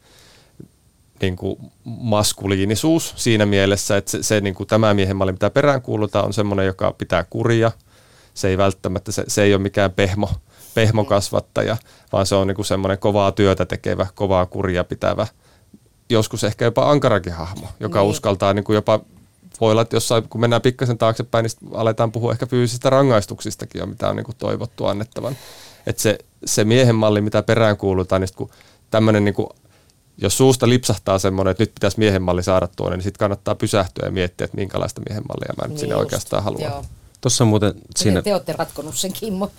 niin kuin maskuliinisuus siinä mielessä, että se, se niin kuin tämä miehen malli, mitä peräänkuulutaan, on semmoinen, joka pitää kuria. Se ei välttämättä, se, se ei ole mikään pehmo. pehmokasvattaja, vaan se on niinku semmoinen kovaa työtä tekevä, kovaa kuria pitävä, joskus ehkä jopa ankarakin hahmo, joka niin. uskaltaa niinku jopa, voi olla, että jossain, kun mennään pikkasen taaksepäin, niin aletaan puhua ehkä fyysisistä rangaistuksistakin, mitä on niinku toivottu annettavan. Että se, se miehen malli, mitä peräänkuulutaan, niin kun tämmöinen, niinku, jos suusta lipsahtaa semmoinen, että nyt pitäisi miehen malli saada tuonne, niin sitten kannattaa pysähtyä ja miettiä, että minkälaista miehen mallia mä nyt niin sinne just. Oikeastaan haluan. Joo. Tuossa muuten siinä... Te olette ratkonut sen, Kimmo.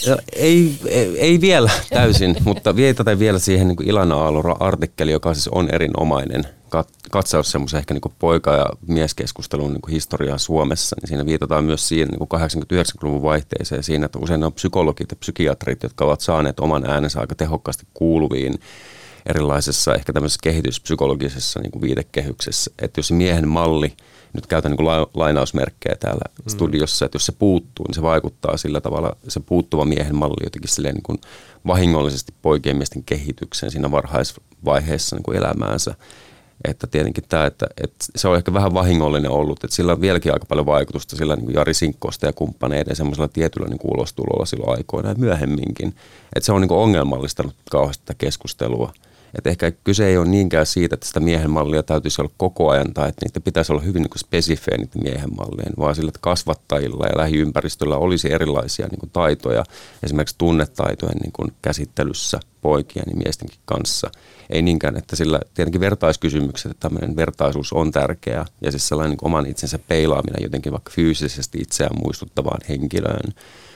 Ei, ei, ei vielä täysin, mutta viitaten vielä siihen niin kuin Ilana Aallon artikkeli, joka siis on erinomainen katsaus semmoisen ehkä niin kuin poika- ja mieskeskustelun niin kuin historiaa Suomessa. Niin siinä viitataan myös siihen niin kuin kahdeksankymmentä-yhdeksänkymmentäluvun vaihteeseen siinä, että usein ne on psykologit ja psykiatrit, jotka ovat saaneet oman äänensä aika tehokkaasti kuuluviin erilaisessa ehkä tämmöisessä kehityspsykologisessa niin kuin viitekehyksessä. Että jos se miehen malli, nyt käytän niin kuin lainausmerkkejä täällä mm. studiossa, että jos se puuttuu, niin se vaikuttaa sillä tavalla, se puuttuva miehen malli jotenkin silleen niin kuin vahingollisesti poikien miesten kehitykseen siinä varhaisvaiheessa niin kuin elämäänsä. Että tietenkin tämä, että, että se on ehkä vähän vahingollinen ollut, että sillä on vieläkin aika paljon vaikutusta sillä niin kuin Jari Sinkkosta ja kumppaneiden semmoisella tietyllä niin kuin ulostulolla silloin aikoina ja myöhemminkin. Että se on niin kuin ongelmallistanut kauheasti tätä keskustelua. Että ehkä kyse ei ole niinkään siitä, että sitä miehen mallia täytyisi olla koko ajan tai että niitä pitäisi olla hyvin niin kuin spesifejä niitä miehen mallien, vaan sillä, että kasvattajilla ja lähiympäristöllä olisi erilaisia niin kuin taitoja, esimerkiksi tunnetaitojen niin kuin käsittelyssä poikien ja miestenkin kanssa. Ei niinkään, että sillä tietenkin vertaiskysymykset, että tämmöinen vertaisuus on tärkeää ja siis sellainen niin kuin oman itsensä peilaaminen jotenkin vaikka fyysisesti itseään muistuttavaan henkilöön,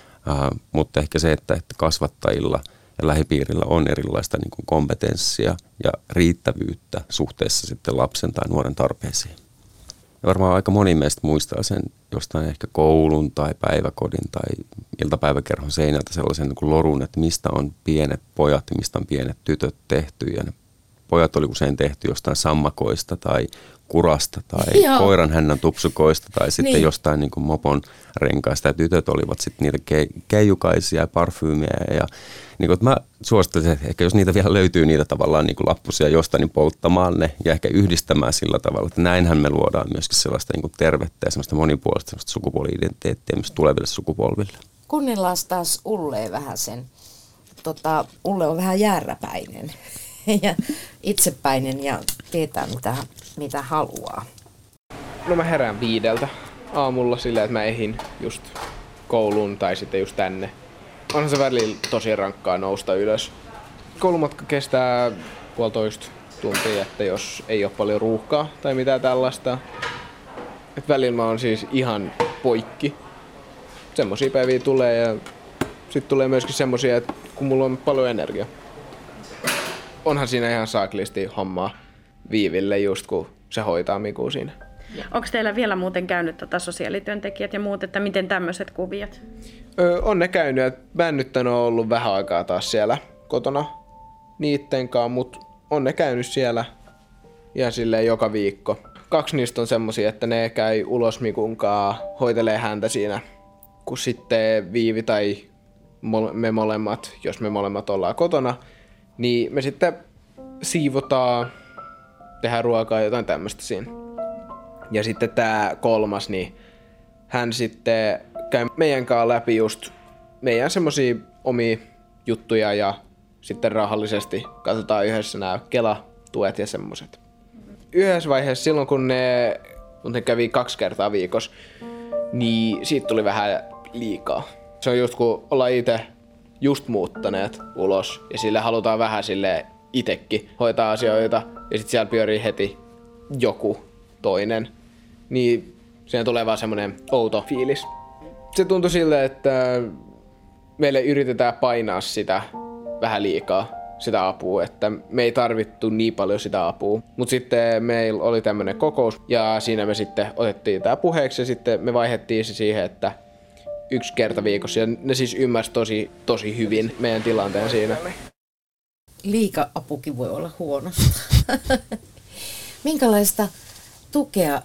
uh, mutta ehkä se, että, että kasvattajilla ja lähipiirillä on erilaista niin kuin kompetenssia ja riittävyyttä suhteessa sitten lapsen tai nuoren tarpeisiin. Ja varmaan aika moni meistä muistaa sen jostain ehkä koulun tai päiväkodin tai iltapäiväkerhon seinältä sellaisen niin kuin lorun, että mistä on pienet pojat ja mistä on pienet tytöt tehty. Ja ne pojat oli usein tehty jostain sammakoista tai kurasta tai Joo. koiran hännän tupsukoista tai sitten niin. jostain niin kuin mopon renkaista. Ja tytöt olivat sitten niitä ke- keijukaisia ja parfyymiä. Ja niin kuin, mä suosittelisin, että ehkä jos niitä vielä löytyy niitä tavallaan niin kuin lappusia jostain, niin polttamaan ne ja ehkä yhdistämään sillä tavalla, että näinhän me luodaan myöskin sellaista niin kuin tervettä ja sellaista monipuolista sellaista sukupuoli-identiteettiä myös tuleville sukupolville. Kuunnellaan taas Ulleen vähän sen. Tota, Ulle on vähän jääräpäinen ja itsepäinen ja tietää mitä, mitä haluaa. No mä herään viideltä aamulla silleen, että mä ehin just kouluun tai sitten just tänne. Onhan se välillä tosi rankkaa nousta ylös. Koulumatka kestää puolitoista tuntia, että jos ei ole paljon ruuhkaa tai mitään tällaista. Et välillä mä oon siis ihan poikki. Semmosia päiviä tulee ja sitten tulee myöskin semmosia, että kun mulla on paljon energiaa. Onhan siinä ihan saaklisti hommaa Viiville just kun se hoitaa Miku siinä. Onko teillä vielä muuten käynyt tota sosiaalityöntekijät ja muut, että miten tämmöiset kuviot? Öö, on ne käynyt. Mä en nyt ole ollut vähän aikaa taas siellä kotona niittenkaan, mutta on ne käynyt siellä ihan silleen joka viikko. Kaksi niistä on semmosia, että ne käy ulos Mikunkaan, hoitelee häntä siinä, kun sitten Viivi tai me molemmat, jos me molemmat ollaan kotona, niin me sitten siivotaan, tehdään ruokaa, jotain tämmöistä siinä. Ja sitten tää kolmas, niin hän sitten käy meidän kanssa läpi just meidän semmosia omia juttuja ja sitten rahallisesti katsotaan yhdessä nämä Kela-tuet ja semmoset. Yhdessä vaiheessa silloin, kun ne, kun ne kävi kaksi kertaa viikossa, niin siitä tuli vähän liikaa. Se on just kun ollaan itse just muuttaneet ulos ja sille halutaan vähän sille itekin hoitaa asioita ja sitten siellä pyörii heti joku toinen, niin siinä tulee vaan semmonen outo fiilis. Se tuntui silleen, että meille yritetään painaa sitä vähän liikaa, sitä apua, että me ei tarvittu niin paljon sitä apua. Mutta sitten meillä oli tämmönen kokous ja siinä me sitten otettiin tää puheeksi ja sitten me vaihdettiin se siihen, että yksi kerta viikossa ja ne siis ymmärsi tosi, tosi hyvin meidän tilanteen siinä. Liika-apukin voi olla huonosta. Minkälaista tukea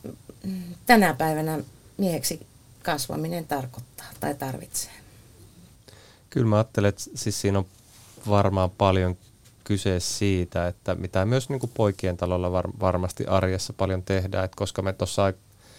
tänä päivänä mieheksi kasvaminen tarkoittaa tai tarvitsee? Kyllä mä ajattelen, että siis siinä on varmaan paljon kyse siitä, että mitä myös niin kuin poikien talolla var- varmasti arjessa paljon tehdään, että koska me tuossa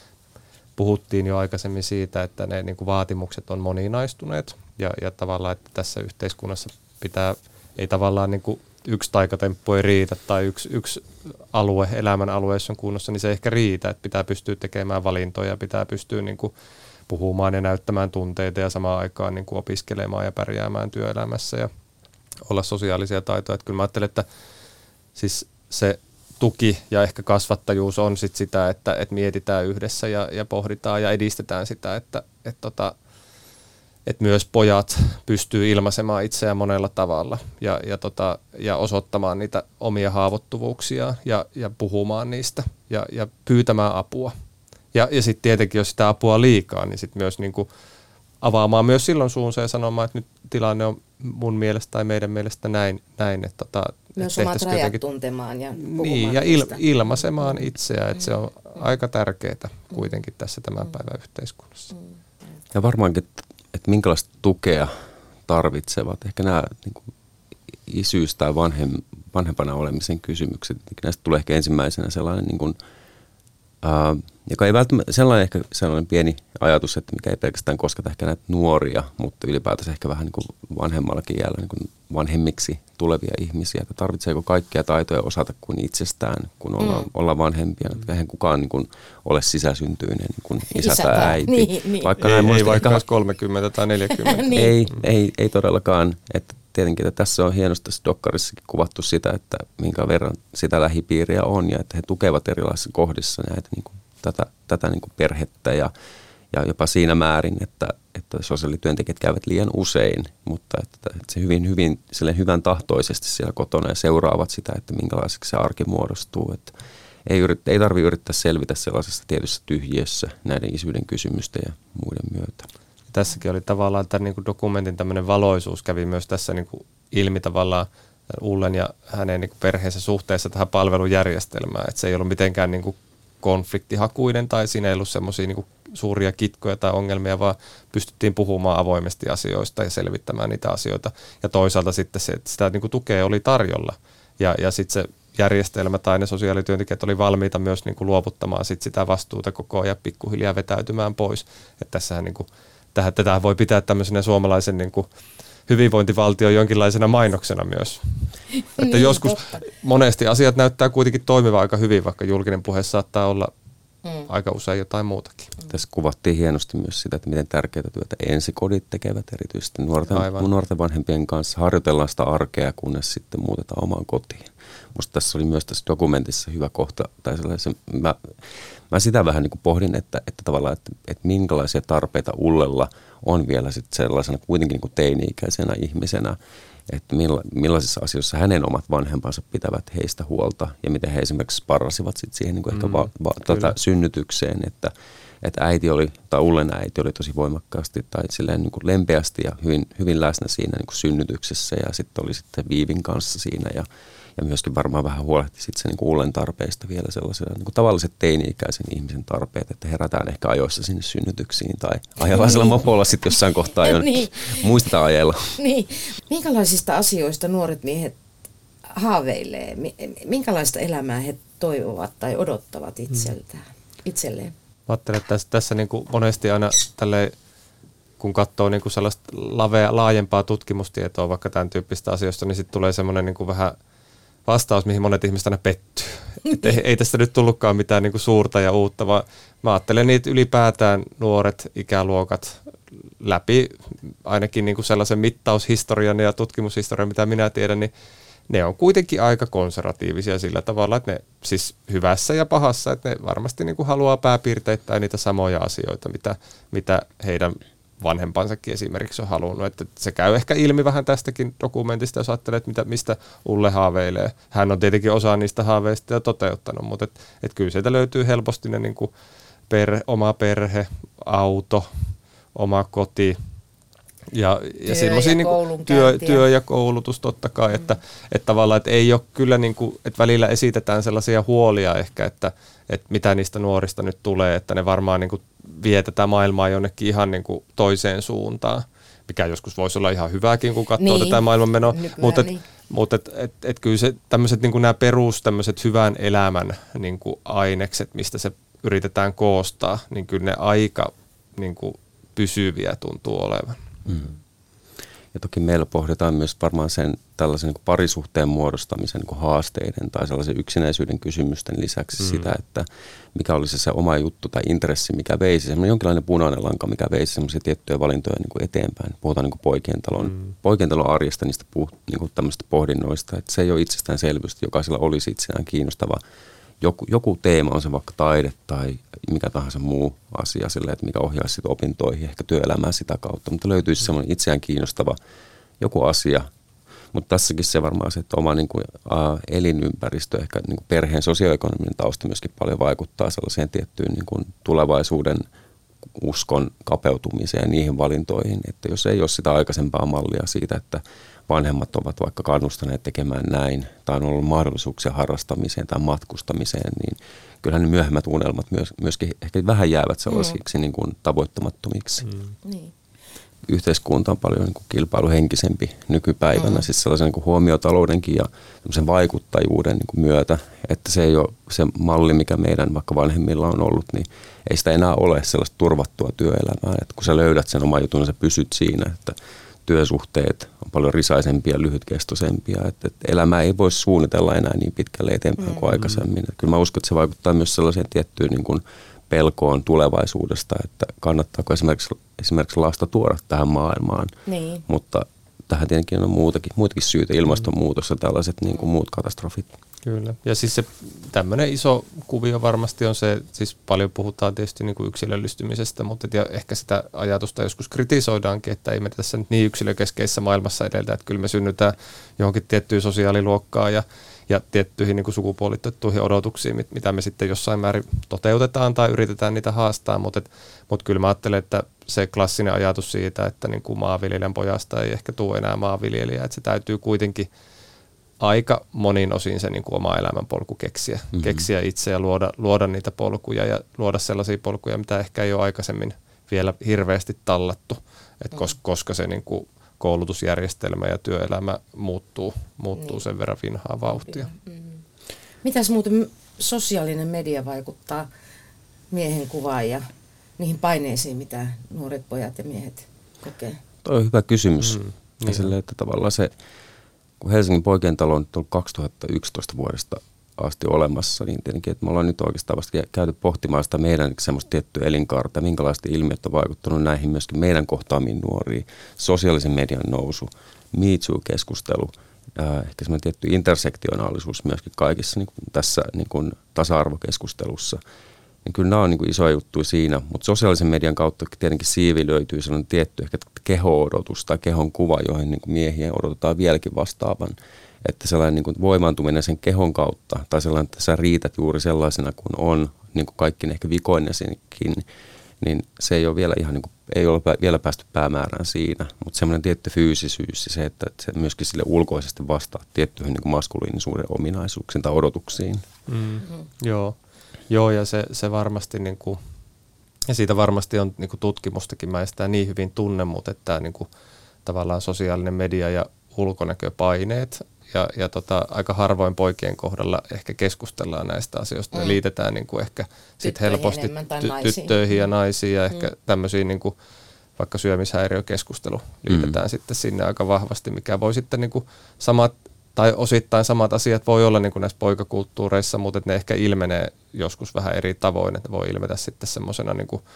puhuttiin jo aikaisemmin siitä, että ne niin kuin vaatimukset on moninaistuneet ja, ja tavallaan, että tässä yhteiskunnassa pitää, ei tavallaan niin kuin yksi taikatemppu ei riitä tai yksi, yksi alue, elämän alue, jos on kunnossa, niin se ei ehkä riitä, että pitää pystyä tekemään valintoja, pitää pystyä niin kuin puhumaan ja näyttämään tunteita ja samaan aikaan niin kuin opiskelemaan ja pärjäämään työelämässä ja olla sosiaalisia taitoja. Että kyllä mä ajattelen, että siis se tuki ja ehkä kasvattajuus on sit sitä, että, että mietitään yhdessä ja, ja pohditaan ja edistetään sitä, että, että, että, että myös pojat pystyy ilmaisemaan itseään monella tavalla ja, ja, tota, ja osoittamaan niitä omia haavoittuvuuksia ja, ja puhumaan niistä ja, ja pyytämään apua. Ja, ja sitten tietenkin, jos sitä apua on liikaa, niin sitten myös niinku avaamaan myös silloin suunsa ja sanomaan, että nyt tilanne on mun mielestä tai meidän mielestä näin, näin että tota, myös omat rajat jotenkin tuntemaan ja puhumaan niin, ja il, ilmaisemaan itseään, että se on aika tärkeää kuitenkin tässä tämän päivän yhteiskunnassa. Ja varmaankin, että minkälaista tukea tarvitsevat ehkä nämä niin kuin isyys- tai vanhem, vanhempana olemisen kysymykset. Näistä tulee ehkä ensimmäisenä sellainen, niin kuin, ää, joka ei välttämättä, sellainen ehkä sellainen pieni ajatus, että mikä ei pelkästään kosketa ehkä näitä nuoria, mutta ylipäätänsä ehkä vähän niin kuin vanhemmallakin jäällä niin kuin vanhemmiksi tulevia ihmisiä, että tarvitseeko kaikkia taitoja osata kuin itsestään, kun ollaan, mm. ollaan vanhempia. Eihän kukaan niin kuin ole sisäsyntyinen niin kuin isä, isä tai äiti. Niin, niin. Vaikka ei, ei vaikka olisi kolmekymmentä tai neljäkymmentä. niin. ei, ei, ei todellakaan. Että tietenkin, että tässä on hienosti tässä dokkarissakin kuvattu sitä, että minkä verran sitä lähipiiriä on ja että he tukevat erilaisissa kohdissa näitä niin kuin tätä, tätä niin kuin perhettä ja, ja jopa siinä määrin, että, että sosiaalityöntekijät käyvät liian usein, mutta että, että se hyvin, hyvin hyvän tahtoisesti siellä kotona ja seuraavat sitä, että minkälaiseksi se arki muodostuu. Että ei, yrit, ei tarvitse yrittää selvitä sellaisessa tietyssä tyhjiössä näiden isyyden kysymysten ja muiden myötä. Tässäkin oli tavallaan tämän niin kuin dokumentin tämmöinen valoisuus kävi myös tässä niin kuin ilmi tavallaan Ullen ja hänen niin kuin perheensä suhteessa tähän palvelujärjestelmään. Että se ei ollut mitenkään niin kuin konfliktihakuinen tai siinä ei ollut semmoisia niin kuin suuria kitkoja tai ongelmia, vaan pystyttiin puhumaan avoimesti asioista ja selvittämään niitä asioita. Ja toisaalta sitten se, että sitä niin kuin tukea oli tarjolla. Ja, ja sitten se järjestelmä tai ne sosiaalityöntekijät oli valmiita myös niin kuin luovuttamaan sit sitä vastuuta koko ajan pikkuhiljaa vetäytymään pois. Että tässähän niin kuin, tähän, tätä voi pitää tämmöisenä suomalaisen niin kuin hyvinvointivaltion jonkinlaisena mainoksena myös. Että niin, joskus totta. Monesti asiat näyttää kuitenkin toimivan aika hyvin, vaikka julkinen puhe saattaa olla mm. aika usein jotain muutakin. Mm. Tässä kuvattiin hienosti myös sitä, että miten tärkeää työtä ensikodit tekevät erityisesti nuorten, nuorten vanhempien kanssa. Harjoitellaan sitä arkea, kunnes sitten muutetaan omaan kotiin. Musta tässä oli myös tässä dokumentissa hyvä kohta, tai sellaisen, mä, mä sitä vähän niin kuin pohdin, että, että tavallaan, että, että minkälaisia tarpeita Ullella on vielä sitten sellaisena kuitenkin niin kuin teini-ikäisenä ihmisenä, että milla, millaisissa asioissa hänen omat vanhempansa pitävät heistä huolta ja miten he esimerkiksi sparrasivat sitten siihen niin kuin ehkä mm, va, va, tätä synnytykseen, että, että äiti oli, tai Ullen äiti oli tosi voimakkaasti tai silleen niin kuin lempeästi ja hyvin, hyvin läsnä siinä niin kuin synnytyksessä ja sitten oli sitten Viivin kanssa siinä ja Ja myöskin varmaan vähän huolehti sitten se niin kuin Ullen tarpeista vielä sellaisena niin kuin tavalliset teini-ikäisen ihmisen tarpeet, että herätään ehkä ajoissa sinne synnytyksiin tai ajellaan sillä mopolla sitten jossain kohtaa jo niin. Muistetaan ajella. Niin. Minkälaisista asioista nuoret miehet haaveilee? Minkälaista elämää he toivovat tai odottavat itseltään, itselleen? Mä ajattelen, että tässä, tässä niin kuin monesti aina tälleen, kun katsoo niin kuin sellaista lavea, laajempaa tutkimustietoa vaikka tämän tyyppistä asioista, niin sitten tulee semmoinen niin kuin vähän vastaus, mihin monet ihmiset aina pettyy. Ei, ei tästä nyt tullutkaan mitään niin kuin suurta ja uutta, vaan mä ajattelen niitä ylipäätään nuoret ikäluokat läpi, ainakin niin kuin sellaisen mittaushistorian ja tutkimushistorian, mitä minä tiedän, niin ne on kuitenkin aika konservatiivisia sillä tavalla, että ne siis hyvässä ja pahassa, että ne varmasti niin kuin haluaa pääpiirteittäin niitä samoja asioita, mitä, mitä heidän vanhempansakin esimerkiksi on halunnut. Että se käy ehkä ilmi vähän tästäkin dokumentista, jos ajattelee, että mitä, mistä Ulle haaveilee. Hän on tietenkin osa niistä haaveista ja toteuttanut, mutta et, et kyllä sieltä löytyy helposti ne niin kuin perhe, oma perhe, auto, oma koti ja, ja semmoisia niin työ, työ ja koulutus totta kai, mm. että, että tavallaan että ei ole kyllä, niin kuin, että välillä esitetään sellaisia huolia ehkä, että, että mitä niistä nuorista nyt tulee, että ne varmaan niin kuin vie tätä maailmaa jonnekin ihan niin kuin toiseen suuntaan, mikä joskus voisi olla ihan hyvääkin, kun katsoo niin tätä maailmanmenoa, mutta et, niin. mut et, et, et kyllä se tämmöiset niin kuin nämä perus tämmöiset hyvän elämän niin kuin ainekset, mistä se yritetään koostaa, niin kyllä ne aika niin kuin pysyviä tuntuu olevan. Mm. Ja toki meillä pohditaan myös varmaan sen tällaisen niin kuin parisuhteen muodostamisen niin kuin haasteiden tai sellaisen yksinäisyyden kysymysten lisäksi mm. sitä, että mikä olisi se oma juttu tai intressi, mikä veisi, semmoinen jonkinlainen punainen lanka, mikä veisi semmoisia tiettyjä valintoja niin kuin eteenpäin. Puhutaan niin kuin poikien talon, mm. poikien talon arjesta, niistä puh, niin kuin tämmöistä pohdinnoista, että se ei ole itsestäänselvyys, että jokaisella olisi itseään kiinnostava joku, joku teema, on se vaikka taide tai mikä tahansa muu asia sille, että mikä ohjaisi sitä opintoihin, ehkä työelämää sitä kautta, mutta löytyisi semmoinen itseään kiinnostava joku asia. Mutta tässäkin se varmaan se, että oma niin kuin, ä, elinympäristö, ehkä niin kuin perheen sosioekonominen tausta myöskin paljon vaikuttaa sellaiseen tiettyyn niin kuin tulevaisuuden uskon kapeutumiseen ja niihin valintoihin, että jos ei ole sitä aikaisempaa mallia siitä, että vanhemmat ovat vaikka kannustaneet tekemään näin tai on ollut mahdollisuuksia harrastamiseen tai matkustamiseen, niin kyllähän ne myöhemmät unelmat myös, myöskin ehkä vähän jäävät sellaisiksi mm. niin kuin tavoittamattomiksi. Mm. Niin. Yhteiskunta on paljon niin kuin kilpailuhenkisempi nykypäivänä, mm. siis sellaisen niin kuin huomiotaloudenkin ja vaikuttajuuden niin kuin myötä, että se ei ole se malli, mikä meidän vaikka vanhemmilla on ollut, niin ei sitä enää ole sellaista turvattua työelämää, että kun sä löydät sen oman jutun, sä pysyt siinä, että työsuhteet on paljon risaisempia ja lyhytkestoisempia, että, että elämää ei voi suunnitella enää niin pitkälle eteenpäin kuin aikaisemmin. Että kyllä mä uskon, että se vaikuttaa myös sellaiseen tiettyyn niin kuin pelkoon tulevaisuudesta, että kannattaako esimerkiksi, esimerkiksi lasta tuoda tähän maailmaan, niin. Mutta tähän tietenkin on muutakin, muitakin syitä, ilmastonmuutos ja tällaiset niin kuin muut katastrofit. Kyllä. Ja siis se tämmöinen iso kuvio varmasti on se, siis paljon puhutaan tietysti niin kuin yksilöllistymisestä, mutta ja ehkä sitä ajatusta joskus kritisoidaankin, että ei me tässä nyt niin yksilökeskeisessä maailmassa edeltä, että kyllä me synnytään johonkin tiettyyn sosiaaliluokkaan ja, ja tiettyihin niin kuin sukupuolitettuihin odotuksiin, mit, mitä me sitten jossain määrin toteutetaan tai yritetään niitä haastaa, mutta, et, mutta kyllä mä ajattelen, että se klassinen ajatus siitä, että niin kuin maanviljelijän pojasta ei ehkä tule enää maanviljelijä, että se täytyy kuitenkin aika monin osin se niin kuin oma elämänpolku keksiä, mm-hmm. keksiä itse ja luoda, luoda niitä polkuja ja luoda sellaisia polkuja, mitä ehkä ei ole aikaisemmin vielä hirveästi tallattu, että mm. koska, koska se niin kuin koulutusjärjestelmä ja työelämä muuttuu, muuttuu niin. sen verran vinhaa vauhtia. Mm-hmm. Mitäs muuten sosiaalinen media vaikuttaa miehen kuvaan ja niihin paineisiin, mitä nuoret pojat ja miehet kokee? Toi on hyvä kysymys. Mm, niin. Sille, että tavallaan se, kun Helsingin poikien talo on nyt ollut kaksituhattayksitoista vuodesta asti olemassa, niin tietenkin, että me ollaan nyt oikeastaan vasta käyty pohtimaan sitä meidän semmoista tiettyä elinkaarta, minkälaiset ilmiöt on vaikuttanut näihin myöskin meidän kohtaamiin nuoriin, sosiaalisen median nousu, Me Too-keskustelu, ehkä semmoinen tietty intersektionaalisuus myöskin kaikissa niin kuin tässä niin kuin tasa-arvokeskustelussa. Niin kyllä nämä on niin kuin isoja juttuja siinä, mutta sosiaalisen median kautta tietenkin siivilöityy sellainen tietty ehkä keho-odotus tai kehon kuva, joihin niin kuin miehiä odotetaan vieläkin vastaavan. Että sellainen niin kuin voimaantuminen sen kehon kautta tai sellainen, että sä riität juuri sellaisena kuin on, niin kuin kaikki ehkä vikoinnesinkin, niin se ei ole vielä ihan niin kuin, ei ole vielä päästy päämäärään siinä, mutta semmoinen tietty fyysisyys ja se, että se myöskin sille ulkoisesti vastaa tiettyihin niin kuin maskuliinisuuden ominaisuuksiin tai odotuksiin. Mm. Mm-hmm. Joo. Joo, ja se, se varmasti, niin kuin, ja siitä varmasti on niin kuin tutkimustakin, mä en sitä niin hyvin tunne, mutta että niin kuin, tavallaan sosiaalinen media ja ulkonäköpaineet, ja, ja tota, aika harvoin poikien kohdalla ehkä keskustellaan näistä asioista, mm. ja liitetään niin kuin ehkä sit helposti ty- tyttöihin ja naisiin, ja ehkä mm. tämmöisiä niin kuin, vaikka syömishäiriökeskustelu liitetään mm. sitten sinne aika vahvasti, mikä voi sitten niin kuin samat, tai osittain samat asiat voi olla niin kuin näissä poikakulttuureissa, mutta ne ehkä ilmenee joskus vähän eri tavoin, että voi ilmetä sitten semmoisena niin kuin,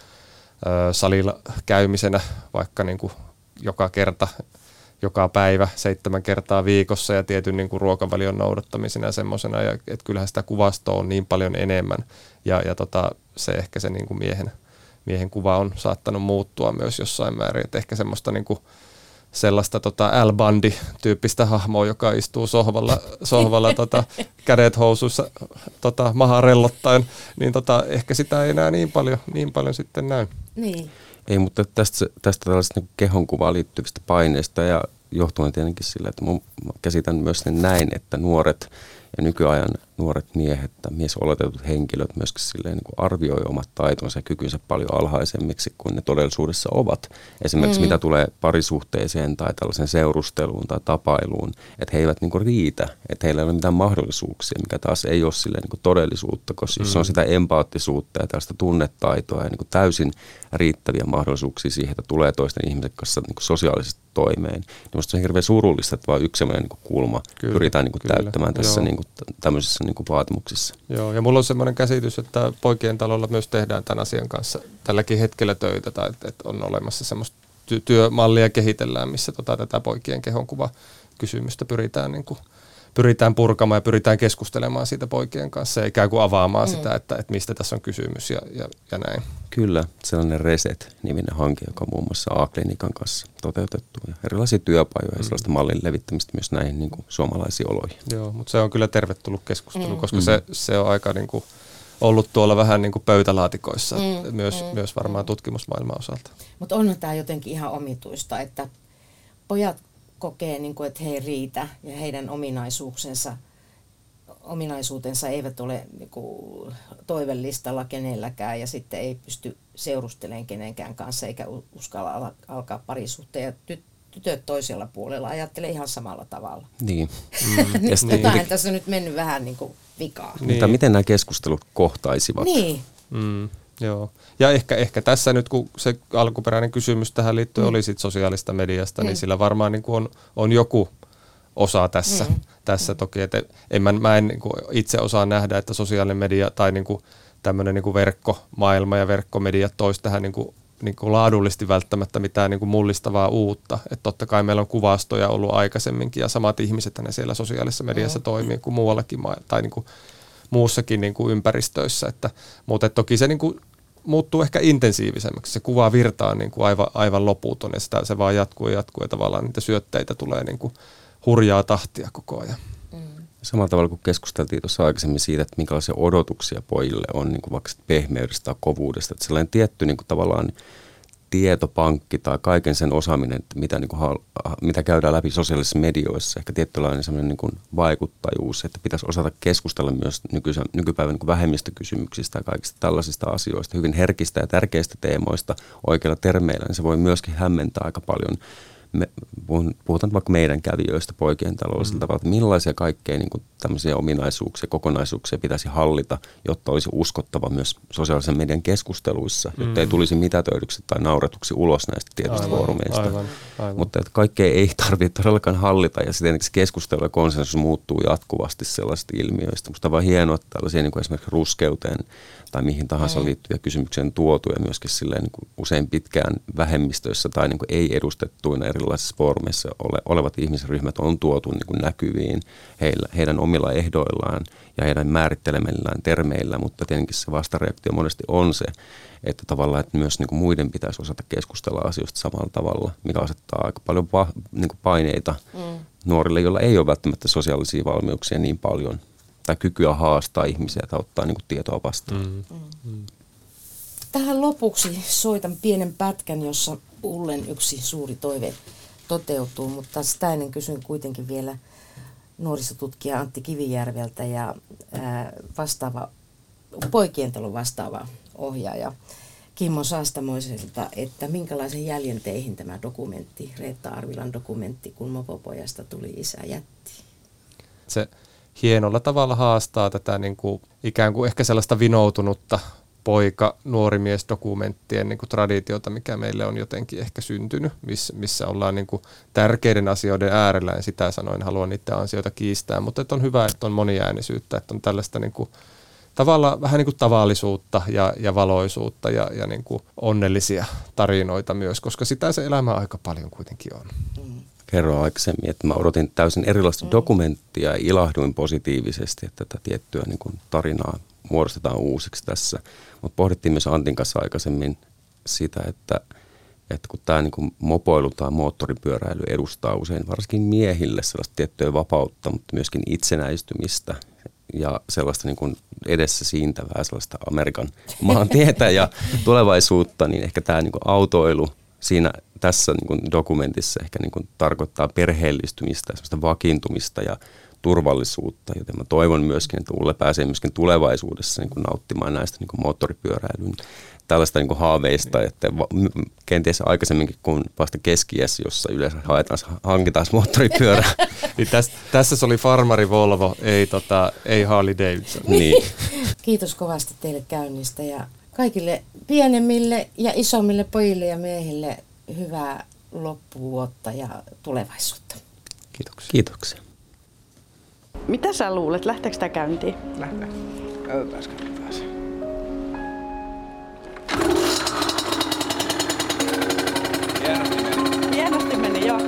ö, salilla käymisenä vaikka niin kuin joka kerta, joka päivä, seitsemän kertaa viikossa ja tietyn niin kuin ruokavalion noudattamisena ja semmoisena, ja että kyllähän sitä kuvastoa on niin paljon enemmän, ja, ja tota, se ehkä se niin kuin miehen, miehen kuva on saattanut muuttua myös jossain määrin, että ehkä semmoista niin kuin sellaista tota Al Bundy-tyyppistä hahmoa, joka istuu sohvalla, sohvalla tota, kädet housuissa tota, maha rellottaen, niin tota, ehkä sitä ei enää niin paljon, niin paljon sitten näy. Niin. Ei, mutta tästä, tästä tällaisesta niin kehonkuvaan liittyvistä paineista ja johtuen tietenkin sillä, että mun käsitän myös näin, että nuoret ja nykyajan nuoret miehet tai miesoletetut henkilöt myöskin silleen niin kuin arvioi omat taitonsa ja kykynsä paljon alhaisemmiksi kuin ne todellisuudessa ovat. Esimerkiksi mm-hmm. mitä tulee parisuhteeseen tai tällaisen seurusteluun tai tapailuun, että he eivät niin kuin riitä, että heillä ei ole mitään mahdollisuuksia, mikä taas ei ole silleen niin kuin todellisuutta, koska jos on sitä empaattisuutta ja tällaista tunnetaitoa ja niin kuin täysin riittäviä mahdollisuuksia siihen, että tulee toisten ihmisen kanssa niin kuin sosiaalisesti toimeen, niin minusta se on hirveän surullista, että vain yksi sellainen niin kulma kyllä, pyritään niin kuin täyttämään tässä niin kuin, tämmöisissä niin kuin vaatimuksissa. Joo, ja mulla on semmoinen käsitys, että poikien talolla myös tehdään tämän asian kanssa tälläkin hetkellä töitä, tai että, että on olemassa semmoista ty- työmallia kehitellään, missä tota, tätä poikien kehonkuva-kysymystä pyritään, niin kuin, pyritään purkamaan ja pyritään keskustelemaan siitä poikien kanssa ja ikään kuin avaamaan mm. sitä, että, että mistä tässä on kysymys ja, ja, ja näin. Kyllä, sellainen Reset-niminen hanke, joka on muun muassa A-klinikan kanssa toteutettu ja erilaisia työpajoja ja sellaista mallin levittämistä myös näihin niin kuin suomalaisiin oloihin. Joo, mutta se on kyllä tervetullut keskustelu, mm. koska mm. Se, se on aika niin kuin ollut tuolla vähän niin kuin pöytälaatikoissa, mm. myös, mm. myös varmaan tutkimusmaailman osalta. Mutta onhan tämä jotenkin ihan omituista, että pojat kokee, niin kuin, että he ei riitä ja heidän ominaisuuksensa, ominaisuutensa eivät ole niin kuin, toivellistalla kenelläkään ja sitten ei pysty seurustelemaan kenenkään kanssa eikä uskalla al- alkaa parisuhteen. Ja ty- tytöt toisella puolella ajattelee ihan samalla tavalla. Niin. Mm. Nyt jotain tässä on nyt mennyt vähän niin kuin vikaa. Niin. Mutta miten nämä keskustelut kohtaisivat? Niin. Mm. Joo. Ja ehkä, ehkä tässä nyt, kun se alkuperäinen kysymys tähän liittyen mm. oli sit sosiaalista mediasta, mm. niin sillä varmaan niin kuin on, on joku osa tässä. Mm. tässä toki. Että en, mä, mä en niin kuin itse osaa nähdä, että sosiaalinen media tai niin kuin tämmöinen niin kuin verkkomaailma ja verkkomediat toisi tähän niin kuin, niin kuin laadullisesti välttämättä mitään niin kuin mullistavaa uutta. Että totta kai meillä on kuvastoja ollut aikaisemminkin ja samat ihmiset ne siellä sosiaalisessa mediassa mm. toimii kuin muuallakin tai niin kuin muussakin niin kuin ympäristöissä. Että, mutta että toki se niin kuin muuttuu ehkä intensiivisemmäksi. Se kuva virtaa niin kuin aivan, aivan loputon ja sitä, se vaan jatkuu ja jatkuu ja tavallaan niitä syötteitä tulee niin kuin hurjaa tahtia koko ajan. Mm. Samalla tavalla kuin keskusteltiin tuossa aikaisemmin siitä, että minkälaisia odotuksia pojille on niin kuin vaikka pehmeydestä tai kovuudesta. Että sellainen tietty niin kuin tavallaan tietopankki tai kaiken sen osaaminen, että mitä, niin kuin, mitä käydään läpi sosiaalisissa medioissa, ehkä tietynlainen sellainen niin kuin vaikuttajuus, että pitäisi osata keskustella myös nykyisen, nykypäivän niin vähemmistökysymyksistä ja kaikista tällaisista asioista, hyvin herkistä ja tärkeistä teemoista oikeilla termeillä, niin se voi myöskin hämmentää aika paljon. Me, puhutaan vaikka meidän kävijöistä poikien talolla sillä tavalla, että millaisia kaikkein niin kuin tämmöisiä ominaisuuksia, kokonaisuuksia pitäisi hallita, jotta olisi uskottava myös sosiaalisen median keskusteluissa, mm. jotta ei tulisi mitätöidyksi tai nauretuksi ulos näistä tietyistä aivan, foorumeista. Aivan, aivan. Mutta että kaikkea ei tarvitse todellakaan hallita ja sitten se keskustelu ja konsensus muuttuu jatkuvasti sellaisista ilmiöistä. Minusta on vaan hienoa, että tällaisia niin kuin esimerkiksi ruskeuteen tai mihin tahansa mm. liittyviä kysymyksiä tuotu ja myöskin silleen, niin kuin usein pitkään vähemmistöissä tai niin kuin ei edustettuina erilaisissa foorumeissa ole, olevat ihmisryhmät on tuotu niin kuin näkyviin heillä, heidän omilla ehdoillaan ja heidän määrittelemillään termeillä, mutta tietenkin se vastareaktio monesti on se, että tavallaan että myös niin kuin muiden pitäisi osata keskustella asioista samalla tavalla, mikä asettaa aika paljon pa, niin kuin paineita mm. nuorille, joilla ei ole välttämättä sosiaalisia valmiuksia niin paljon tai kykyä haastaa ihmisiä tai ottaa niin kuin tietoa vastaan. Mm. Mm. Tähän lopuksi soitan pienen pätkän, jossa Ullen yksi suuri toive toteutuu, mutta sitä ennen kysyn kuitenkin vielä nuorisotutkija Antti Kivijärveltä ja ää, vastaava, poikien talon vastaava ohjaaja Kimmo Saastamoiselta, että minkälaisen jäljen teihin tämä dokumentti, Reetta Arvilan dokumentti, kun mopopojasta tuli isä, jätti? Se hienolla tavalla haastaa tätä niin kuin, ikään kuin ehkä sellaista vinoutunutta poika, nuori mies dokumenttien niin kuin traditiota, mikä meille on jotenkin ehkä syntynyt, miss, missä ollaan niin kuin tärkeiden asioiden äärellä, en sitä sanoin, haluan niiden asioita kiistää, mutta että on hyvä, että on moniäänisyyttä, että on tällaista niin kuin, tavallaan vähän niin kuin tavallisuutta ja, ja valoisuutta ja, ja niin kuin onnellisia tarinoita myös, koska sitä se elämä aika paljon kuitenkin on. Mm. Kerroin aikaisemmin, että mä odotin täysin erilaista mm. dokumenttia ja ilahduin positiivisesti, että tätä tiettyä niin kuin tarinaa muodostetaan uusiksi tässä. Mutta pohdittiin myös Antin kanssa aikaisemmin sitä, että, että kun tämä niin kuin mopoilu tai moottoripyöräily edustaa usein varsinkin miehille sellaista tiettyä vapautta, mutta myöskin itsenäistymistä ja sellaista niin kuin edessä siintävää sellaista Amerikan maantietä ja tulevaisuutta, niin ehkä tämä niin kuin autoilu siinä tässä niin kuin dokumentissa ehkä niin kuin tarkoittaa perheellistymistä, sellaista vakiintumista ja turvallisuutta, joten mä toivon myöskin, että Ulle pääsee myöskin tulevaisuudessa niin kuin nauttimaan näistä niin kuin moottoripyöräilyn tällaista niin kuin haaveista, että kenties aikaisemminkin kuin vasta keski-iässä, jossa yleensä haetaan, hankitaan moottoripyörää. Niin tässä, tässä se oli farmari Volvo, ei, tota, ei Harley Davidson. Niin. Kiitos kovasti teille käynnistä ja kaikille pienemmille ja isommille pojille ja miehille hyvää loppuvuotta ja tulevaisuutta. Kiitoksia. Kiitoksia. Mitä sä luulet? Lähteekö tämä käyntiin? Lähtee. Katsotaan, katsotaan. Hienosti meni. Hienosti meni, joo.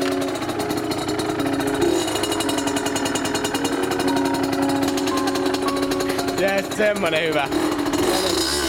Jes, semmonen hyvä.